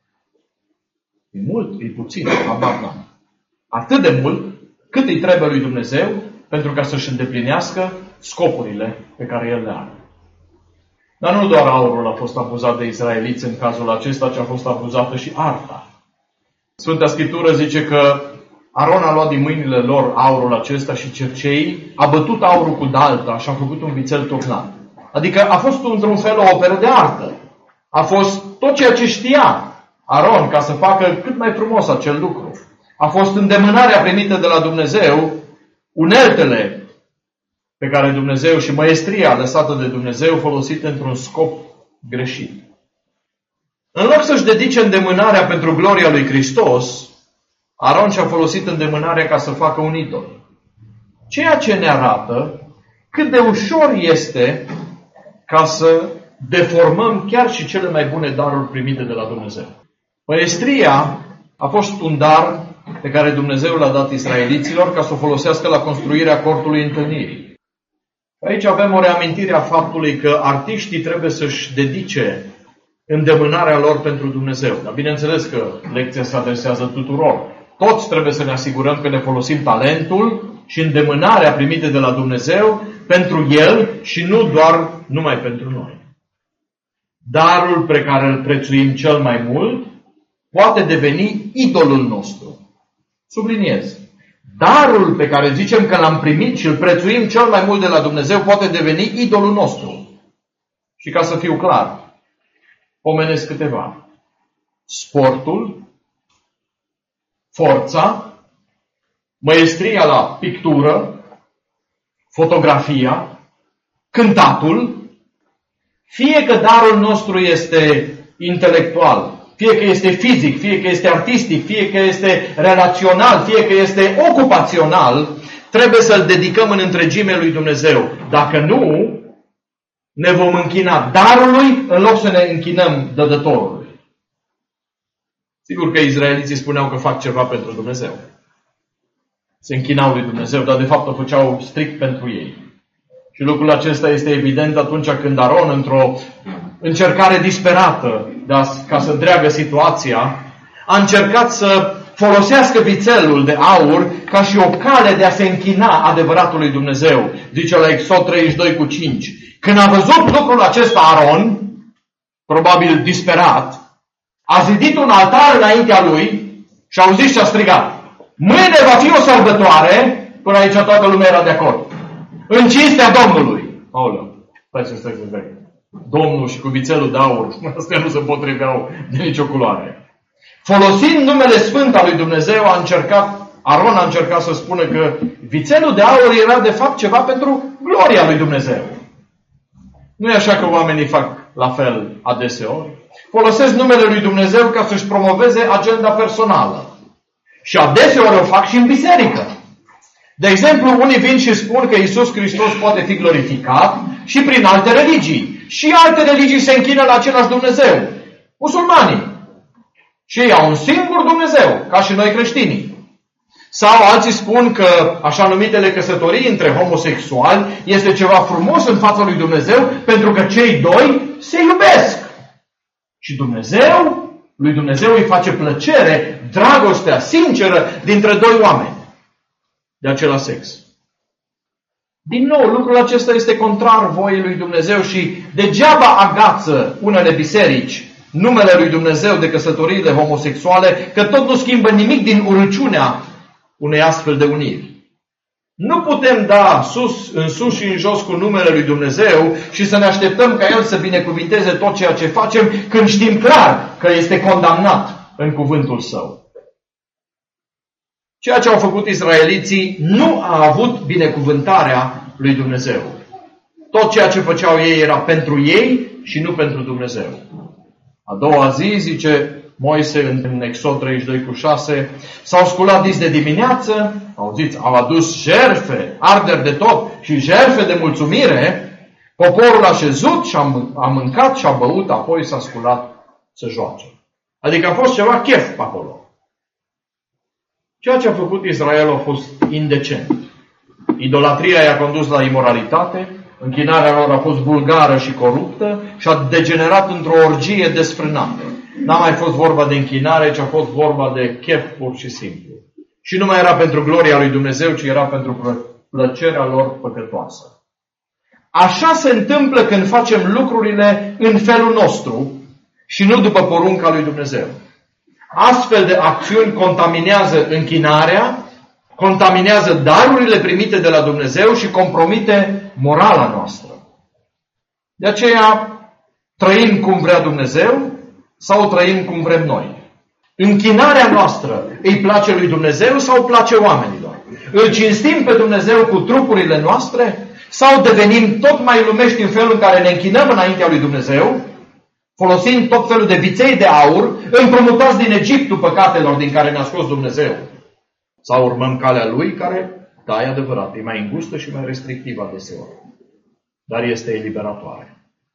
E mult, e puțin, habar n-am. Atât de mult cât îi trebuie lui Dumnezeu pentru ca să-și îndeplinească scopurile pe care El le are. Dar nu doar aurul a fost abuzat de izraeliți în cazul acesta, ci a fost abuzată și arta. Sfânta Scriptură zice că Aron a luat din mâinile lor aurul acesta și cerceii, a bătut aurul cu dalta și a făcut un vițel tocnat. Adică a fost într-un fel o operă de artă. A fost tot ceea ce știa Aron ca să facă cât mai frumos acel lucru. A fost îndemânarea primită de la Dumnezeu, uneltele pe care Dumnezeu și măestria lăsată de Dumnezeu folosite într-un scop greșit. În loc să-și dedice îndemânarea pentru gloria lui Hristos, Aron și-a folosit îndemânarea ca să facă un idol. Ceea ce ne arată cât de ușor este ca să deformăm chiar și cele mai bune daruri primite de la Dumnezeu. Măestria a fost un dar pe care Dumnezeu l-a dat israeliților ca să o folosească la construirea cortului întâlnirii. Aici avem o reamintire a faptului că artiștii trebuie să-și dedice îndemânarea lor pentru Dumnezeu. Dar bineînțeles că lecția se adresează tuturor. Toți trebuie să ne asigurăm că ne folosim talentul și îndemânarea primite de la Dumnezeu pentru El și nu doar numai pentru noi. Darul pe care îl prețuim cel mai mult poate deveni idolul nostru. Subliniez. Darul pe care zicem că l-am primit și îl prețuim cel mai mult de la Dumnezeu poate deveni idolul nostru. Și ca să fiu clar, pomenesc câteva. Sportul, forța, măestria la pictură, fotografia, cântatul, fie că darul nostru este intelectual, fie că este fizic, fie că este artistic, fie că este relațional, fie că este ocupațional, trebuie să-l dedicăm în întregime lui Dumnezeu. Dacă nu, ne vom închina darului în loc să ne închinăm dădătorului. Sigur că izraeliții spuneau că fac ceva pentru Dumnezeu. Se închinau lui Dumnezeu, dar de fapt o făceau strict pentru ei. Și lucrul acesta este evident atunci când Aron, într-o încercare disperată de a, ca să întreagă situația, a încercat să folosească vițelul de aur ca și o cale de a se închina adevăratului Dumnezeu. Zice la Exod treizeci și doi cu cinci. Când a văzut lucrul acesta Aron, probabil disperat, a zidit un altar înaintea lui și a auzit și a strigat. Mâine va fi o sărbătoare, până aici toată lumea era de acord. În cinstea Domnului. Aoleu, stai să stai să vezi. Domnul și cu vițelul de aur, astea nu se potriveau de nicio culoare. Folosind numele sfânt al lui Dumnezeu, a încercat, Aron a încercat să spună că vițelul de aur era de fapt ceva pentru gloria lui Dumnezeu. Nu e așa că oamenii fac la fel adeseori? Folosesc numele lui Dumnezeu ca să-și promoveze agenda personală. Și adeseori o fac și în biserică. De exemplu, unii vin și spun că Iisus Hristos poate fi glorificat și prin alte religii. Și alte religii se închină la același Dumnezeu. Musulmanii. Și ei au un singur Dumnezeu, ca și noi creștinii. Sau alții spun că așa numitele căsătorii între homosexuali este ceva frumos în fața lui Dumnezeu pentru că cei doi se iubesc. Și Dumnezeu, lui Dumnezeu îi face plăcere dragostea sinceră dintre doi oameni de același sex. Din nou, lucrul acesta este contrar voii lui Dumnezeu și degeaba agață unele biserici numele lui Dumnezeu de căsătoriile homosexuale, că tot nu schimbă nimic din urăciunea unei astfel de uniri. Nu putem da sus, în sus și în jos cu numele lui Dumnezeu și să ne așteptăm ca El să binecuvinteze tot ceea ce facem când știm clar că este condamnat în cuvântul Său. Ceea ce au făcut israeliții nu a avut binecuvântarea lui Dumnezeu. Tot ceea ce făceau ei era pentru ei și nu pentru Dumnezeu. A doua zi, zice Moise în Exod treizeci și doi cu șase, s-au sculat dis de dimineață, auziți, au adus jertfe, arderi de tot și jertfe de mulțumire, poporul a șezut și a mâncat și a băut, apoi s-a sculat să joace. Adică a fost ceva chef pe acolo. Ceea ce a făcut Israel a fost indecent. Idolatria i-a condus la imoralitate, închinarea lor a fost vulgară și coruptă și a degenerat într-o orgie desfrânată. N-a mai fost vorba de închinare, ci a fost vorba de chef pur și simplu. Și nu mai era pentru gloria lui Dumnezeu, ci era pentru plăcerea lor păcătoasă. Așa se întâmplă când facem lucrurile în felul nostru și nu după porunca lui Dumnezeu. Astfel de acțiuni contaminează închinarea contaminează darurile primite de la Dumnezeu și compromite morala noastră. De aceea trăim cum vrea Dumnezeu sau trăim cum vrem noi? Închinarea noastră îi place lui Dumnezeu sau place oamenilor? Îl cinstim pe Dumnezeu cu trupurile noastre sau devenim tot mai lumești în felul în care ne închinăm înaintea lui Dumnezeu, folosind tot felul de viței de aur, împrumutați din Egiptul păcatelor din care ne-a scos Dumnezeu? Sau urmăm calea lui care, da, e adevărat, e mai îngustă și mai restrictivă adeseori, dar este eliberatoare.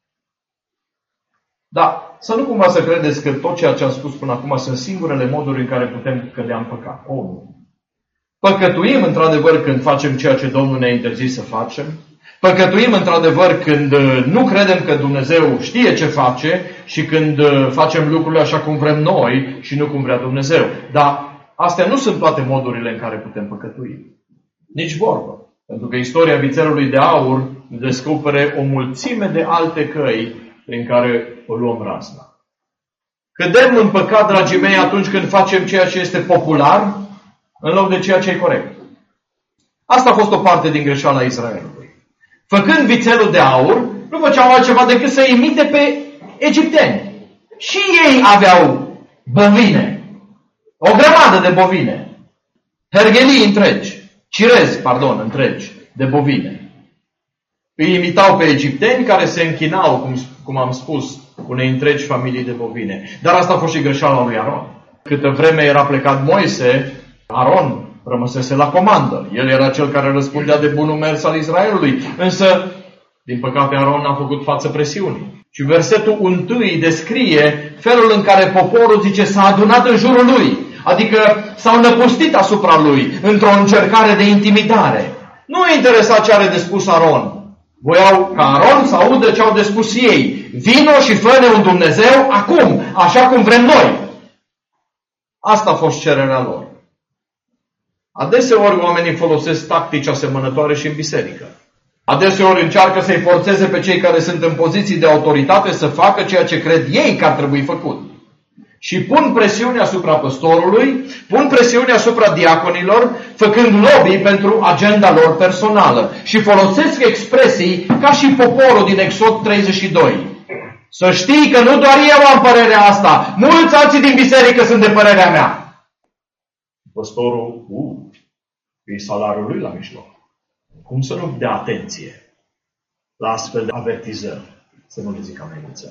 Da, să nu cumva să credeți că tot ceea ce am spus până acum sunt singurele moduri în care putem cădea în păcat. Oh, nu. Păcătuim într-adevăr când facem ceea ce Domnul ne-a interzis să facem. Păcătuim într-adevăr când nu credem că Dumnezeu știe ce face și când facem lucrurile așa cum vrem noi și nu cum vrea Dumnezeu. Dar astea nu sunt toate modurile în care putem păcătui. Nici vorbă. Pentru că istoria vițelului de aur descopere o mulțime de alte căi prin care o luăm razna. Cădem în păcat, dragii mei, atunci când facem ceea ce este popular în loc de ceea ce e corect. Asta a fost o parte din greșeala Israelului. Făcând vițelul de aur, nu făceau altceva decât să imite pe egipteni. Și ei aveau bovine. O grămadă de bovine. Hergelii întregi. Cirezi, pardon, întregi de bovine. Îi imitau pe egipteni care se închinau, cum, cum am spus, unei întregi familii de bovine. Dar asta a fost și greșeala lui Aron. Câtă vreme era plecat Moise, Aron rămăsese la comandă. El era cel care răspundea de bunul mers al Israelului. Însă, din păcate, Aron a făcut față presiunii. Și versetul întâi descrie felul în care poporul, zice, s-a adunat în jurul lui. Adică s-au năpustit asupra lui într-o încercare de intimidare. Nu îi interesa ce are de spus Aron. Voiau ca Aron să audă ce au de spus ei. Vino și fă-ne un Dumnezeu acum, așa cum vrem noi. Asta a fost cererea lor. Adeseori oamenii folosesc tactici asemănătoare și în biserică. Adeseori încearcă să-i forțeze pe cei care sunt în poziții de autoritate să facă ceea ce cred ei că ar trebui făcut. Și pun presiune asupra păstorului, pun presiune asupra diaconilor, făcând lobby pentru agenda lor personală. Și folosesc expresii ca și poporul din Exod treizeci și doi. Să știi că nu doar eu am părerea asta, mulți alții din biserică sunt de părerea mea. Păstorul, uh, e salariul lui la mijloc. Cum să nu dea atenție la astfel de avertizări? Să nu le zic amenințări.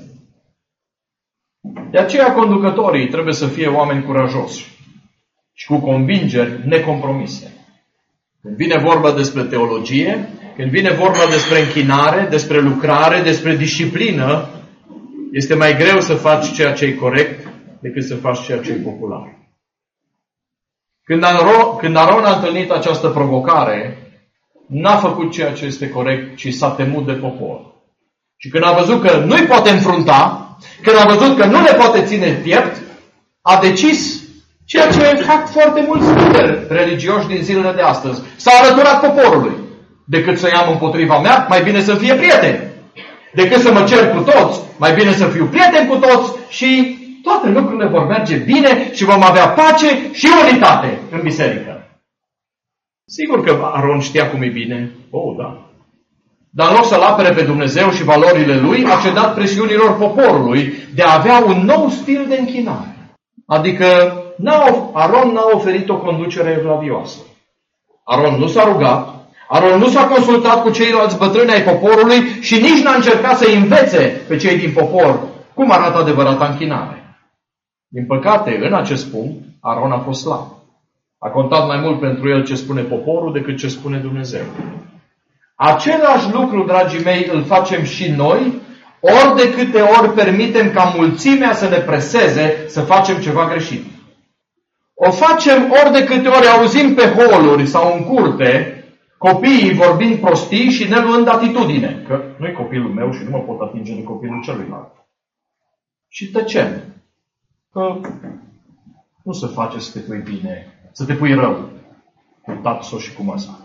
De aceea conducătorii trebuie să fie oameni curajoși și cu convingeri necompromise. Când vine vorba despre teologie, când vine vorba despre închinare, despre lucrare, despre disciplină, este mai greu să faci ceea ce e corect decât să faci ceea ce e popular. Când Aron, când Aron a întâlnit această provocare, n-a făcut ceea ce este corect, ci s-a temut de popor. Și când a văzut că nu-i poate înfrunta, când a văzut că nu le poate ține piept, a decis ceea ce fac foarte mulți lideri religioși din zilele de astăzi. S-a alăturat poporului. Decât să i-am împotriva mea, mai bine să fie prieteni. Decât să mă cer cu toți, mai bine să fiu prieten cu toți și toate lucrurile vor merge bine și vom avea pace și unitate în biserică. Sigur că Aron știa cum e bine. Oh, da. Dar în loc să-L apere pe Dumnezeu și valorile Lui, a cedat presiunilor poporului de a avea un nou stil de închinare. Adică Aron n-a oferit o conducere evlavioasă. Aron nu s-a rugat, Aron nu s-a consultat cu ceilalți bătrâni ai poporului și nici n-a încercat să învețe pe cei din popor cum arată adevărata închinare. Din păcate, în acest punct, Aron a fost slab. A contat mai mult pentru el ce spune poporul decât ce spune Dumnezeu. Același lucru, dragii mei, îl facem și noi, ori de câte ori permitem ca mulțimea să ne preseze să facem ceva greșit. O facem ori de câte ori auzim pe holuri sau în curte copiii vorbind prostii și ne luând atitudine. Că nu-i copilul meu și nu mă pot atinge de copilul celuilalt. Și tăcem. Că nu se face să te pui bine, să te pui rău cu tatăl și cu măsa.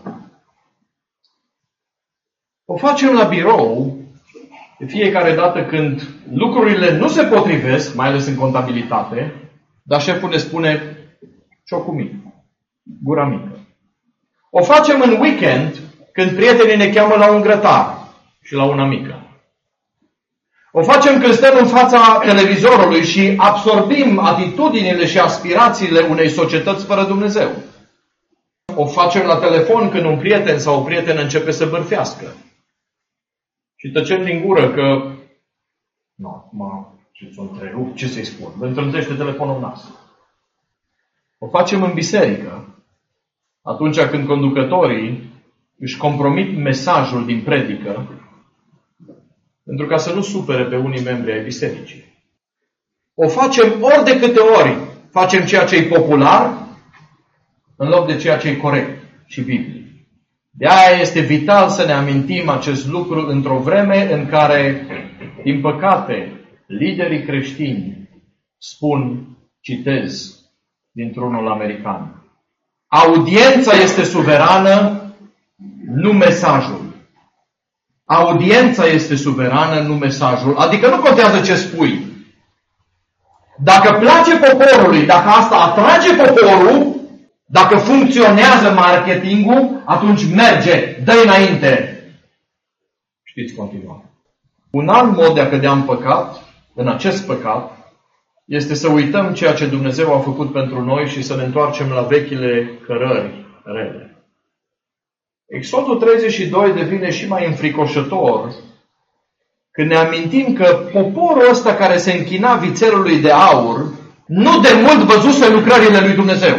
O facem la birou de fiecare dată când lucrurile nu se potrivesc, mai ales în contabilitate, dar șeful ne spune ciocul mic, gura mică. O facem în weekend, când prietenii ne cheamă la un grătar și la una mică. O facem când stăm în fața televizorului și absorbim atitudinile și aspirațiile unei societăți fără Dumnezeu. O facem la telefon când un prieten sau o prietenă începe să bârfească. Și tăcem din gură că... Nu, mă, ce s-o întrerup, ce să-i spun? Vă întrânzește telefonul în nas. O facem în biserică, atunci când conducătorii își compromit mesajul din predică, pentru ca să nu supere pe unii membri ai bisericii. O facem ori de câte ori facem ceea ce e popular, în loc de ceea ce e corect și biblic. De aia este vital să ne amintim acest lucru într-o vreme în care, din păcate, liderii creștini spun, citez dintr-unul american, audiența este suverană, nu mesajul. Audiența este suverană, nu mesajul. Adică nu contează ce spui. Dacă place poporului, dacă asta atrage poporul, dacă funcționează marketingul, atunci merge, dă înainte. Știți, continuăm. Un alt mod de a cădea în păcat, în acest păcat, este să uităm ceea ce Dumnezeu a făcut pentru noi și să ne întoarcem la vechile cărări rele. Exodul treizeci și doi devine și mai înfricoșător când ne amintim că poporul ăsta care se închina vițelului de aur nu de mult văzuse lucrările lui Dumnezeu.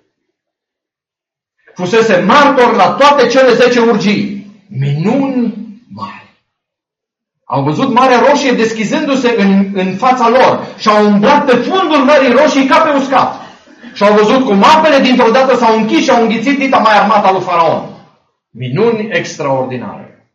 Fusese martor la toate cele zece urgii. Minuni mari. Au văzut Marea Roșie deschizându-se în, în fața lor și au umblat pe fundul Mării Roșii ca pe uscat. Și au văzut cum apele dintr-o dată s-au închis și au înghițit dita mai armată lui Faraon. Minuni extraordinare.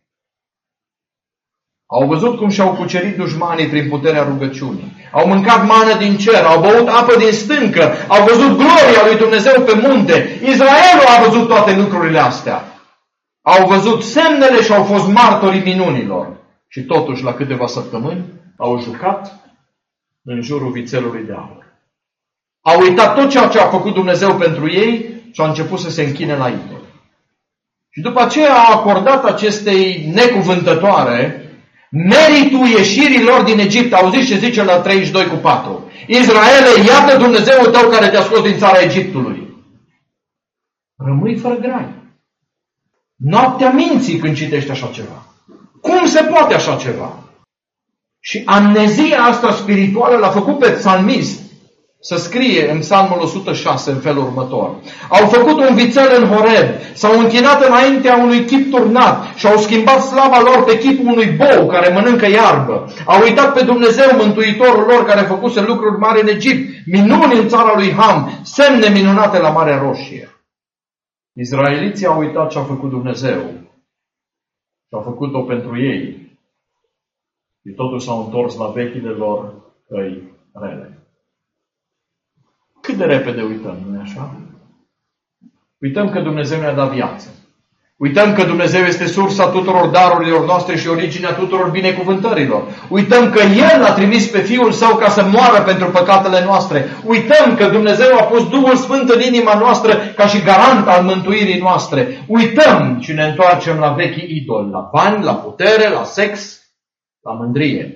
Au văzut cum și-au cucerit dușmanii prin puterea rugăciunii. Au mâncat mană din cer, au băut apă din stâncă, au văzut gloria lui Dumnezeu pe munte. Israelul a văzut toate lucrurile astea. Au văzut semnele și au fost martorii minunilor. Și totuși, la câteva săptămâni, au jucat în jurul vițelului de aur. Au uitat tot ceea ce a făcut Dumnezeu pentru ei și au început să se închine la idol. Și după aceea au acordat acestei necuvântătoare meritul ieșirii lor din Egipt. Auziți ce zice la treizeci și doi cu patru. Israele, iată Dumnezeul tău care te-a scos din țara Egiptului. Rămâi fără grai. Noaptea minții când citești așa ceva. Cum se poate așa ceva? Și amnezia asta spirituală l-a făcut pe psalmist să scrie în Psalmul o sută șase în felul următor. Au făcut un vițel în Horeb, s-au închinat înaintea unui chip turnat și au schimbat slava lor pe chipul unui bou care mănâncă iarbă. Au uitat pe Dumnezeu, Mântuitorul lor, care făcuse lucruri mari în Egipt, minuni în țara lui Ham, semne minunate la Marea Roșie. Israeliții au uitat ce a făcut Dumnezeu și au făcut-o pentru ei. Și totuși s-au întors la vechile lor căi rele. Cât de repede uităm, nu-i așa? Uităm că Dumnezeu ne-a dat viață. Uităm că Dumnezeu este sursa tuturor darurilor noastre și originea tuturor binecuvântărilor. Uităm că El a trimis pe Fiul Său ca să moară pentru păcatele noastre. Uităm că Dumnezeu a pus Duhul Sfânt în inima noastră ca și garant al mântuirii noastre. Uităm și ne întoarcem la vechii idoli, la bani, la putere, la sex, la mândrie.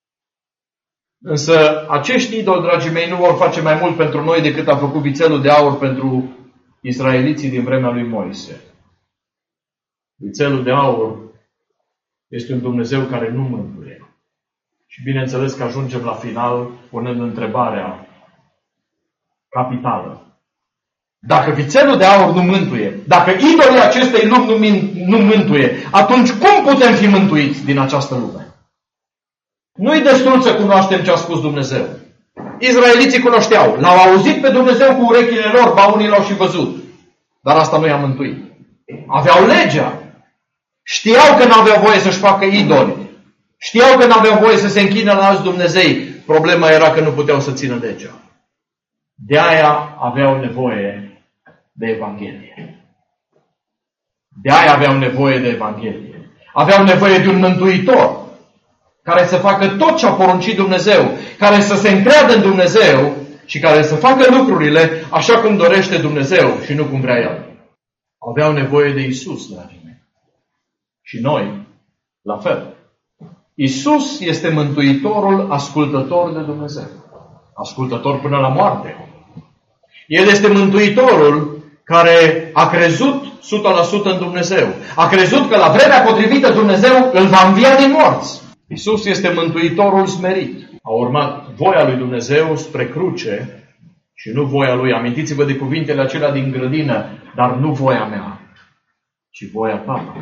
Însă acești idoli, dragii mei, nu vor face mai mult pentru noi decât a făcut vițelul de aur pentru israeliții din vremea lui Moise. Vițelul de aur este un Dumnezeu care nu mântuie. Și bineînțeles că ajungem la final punând întrebarea capitală. Dacă vițelul de aur nu mântuie, dacă idolii acestei lumi nu mântuie, atunci cum putem fi mântuiți din această lume? Nu-i destul să cunoaștem ce a spus Dumnezeu. Israeliții cunoșteau. L-au auzit pe Dumnezeu cu urechile lor, ba unii l-au și văzut. Dar asta nu i-a mântuit. Aveau legea. Știau că n-aveau voie să-și facă idoli. Știau că n-aveau voie să se închină la alți Dumnezei. Problema era că nu puteau să țină legea. De aia aveau nevoie de Evanghelie. De aia aveau nevoie de Evanghelie. Aveau nevoie de un mântuitor care să facă tot ce a poruncit Dumnezeu, care să se încreadă în Dumnezeu și care să facă lucrurile așa cum dorește Dumnezeu și nu cum vrea El. aveau nevoie de Isus, dragii mei. Și noi, la fel. Isus este Mântuitorul ascultător de Dumnezeu. Ascultător până la moarte. El este Mântuitorul care a crezut o sută la sută în Dumnezeu. A crezut că la vremea potrivită Dumnezeu îl va învia din morți. Isus este Mântuitorul smerit. A urmat voia lui Dumnezeu spre cruce și nu voia lui. Amintiți-vă de cuvintele acelea din grădină, dar nu voia mea, ci voia ta.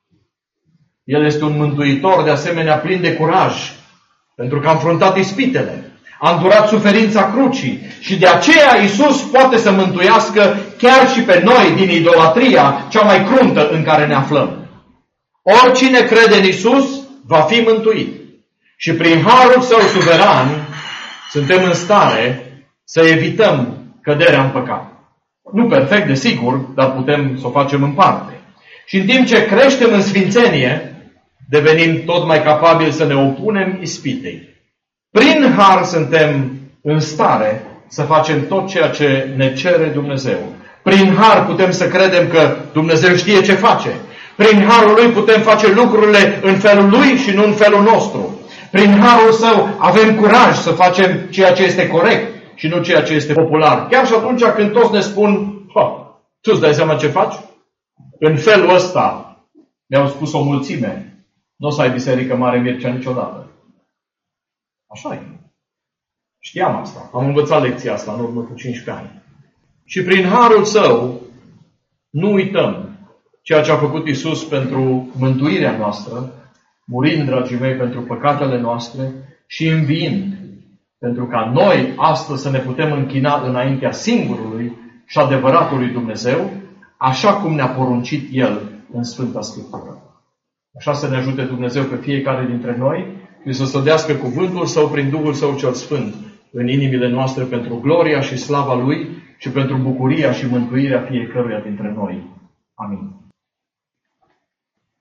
El este un mântuitor de asemenea plin de curaj, pentru că a înfruntat ispitele. A îndurat suferința crucii și de aceea Iisus poate să mântuiască chiar și pe noi din idolatria cea mai cruntă în care ne aflăm. Oricine crede în Iisus va fi mântuit. Și prin harul Său suveran suntem în stare să evităm căderea în păcat. Nu perfect, desigur, dar putem să o facem în parte. Și în timp ce creștem în sfințenie, devenim tot mai capabili să ne opunem ispitei. Prin har suntem în stare să facem tot ceea ce ne cere Dumnezeu. Prin har putem să credem că Dumnezeu știe ce face. Prin harul Lui putem face lucrurile în felul Lui și nu în felul nostru. Prin harul Său avem curaj să facem ceea ce este corect și nu ceea ce este popular. Chiar și atunci când toți ne spun, tu îți dai seama ce faci? În felul ăsta, mi-au spus o mulțime, nu o să ai biserică Mare Mircea niciodată. Așa e. Știam asta. Am învățat lecția asta în urmă cu cincisprezece ani. Și prin harul Său nu uităm ceea ce a făcut Iisus pentru mântuirea noastră, murind, dragii mei, pentru păcatele noastre și înviind, pentru ca noi astăzi să ne putem închina înaintea singurului și adevăratului Dumnezeu, așa cum ne-a poruncit El în Sfânta Scriptură. Așa să ne ajute Dumnezeu pe fiecare dintre noi și să sădească cuvântul Său prin Duhul Său cel Sfânt în inimile noastre pentru gloria și slava Lui și pentru bucuria și mântuirea fiecăruia dintre noi. Amin.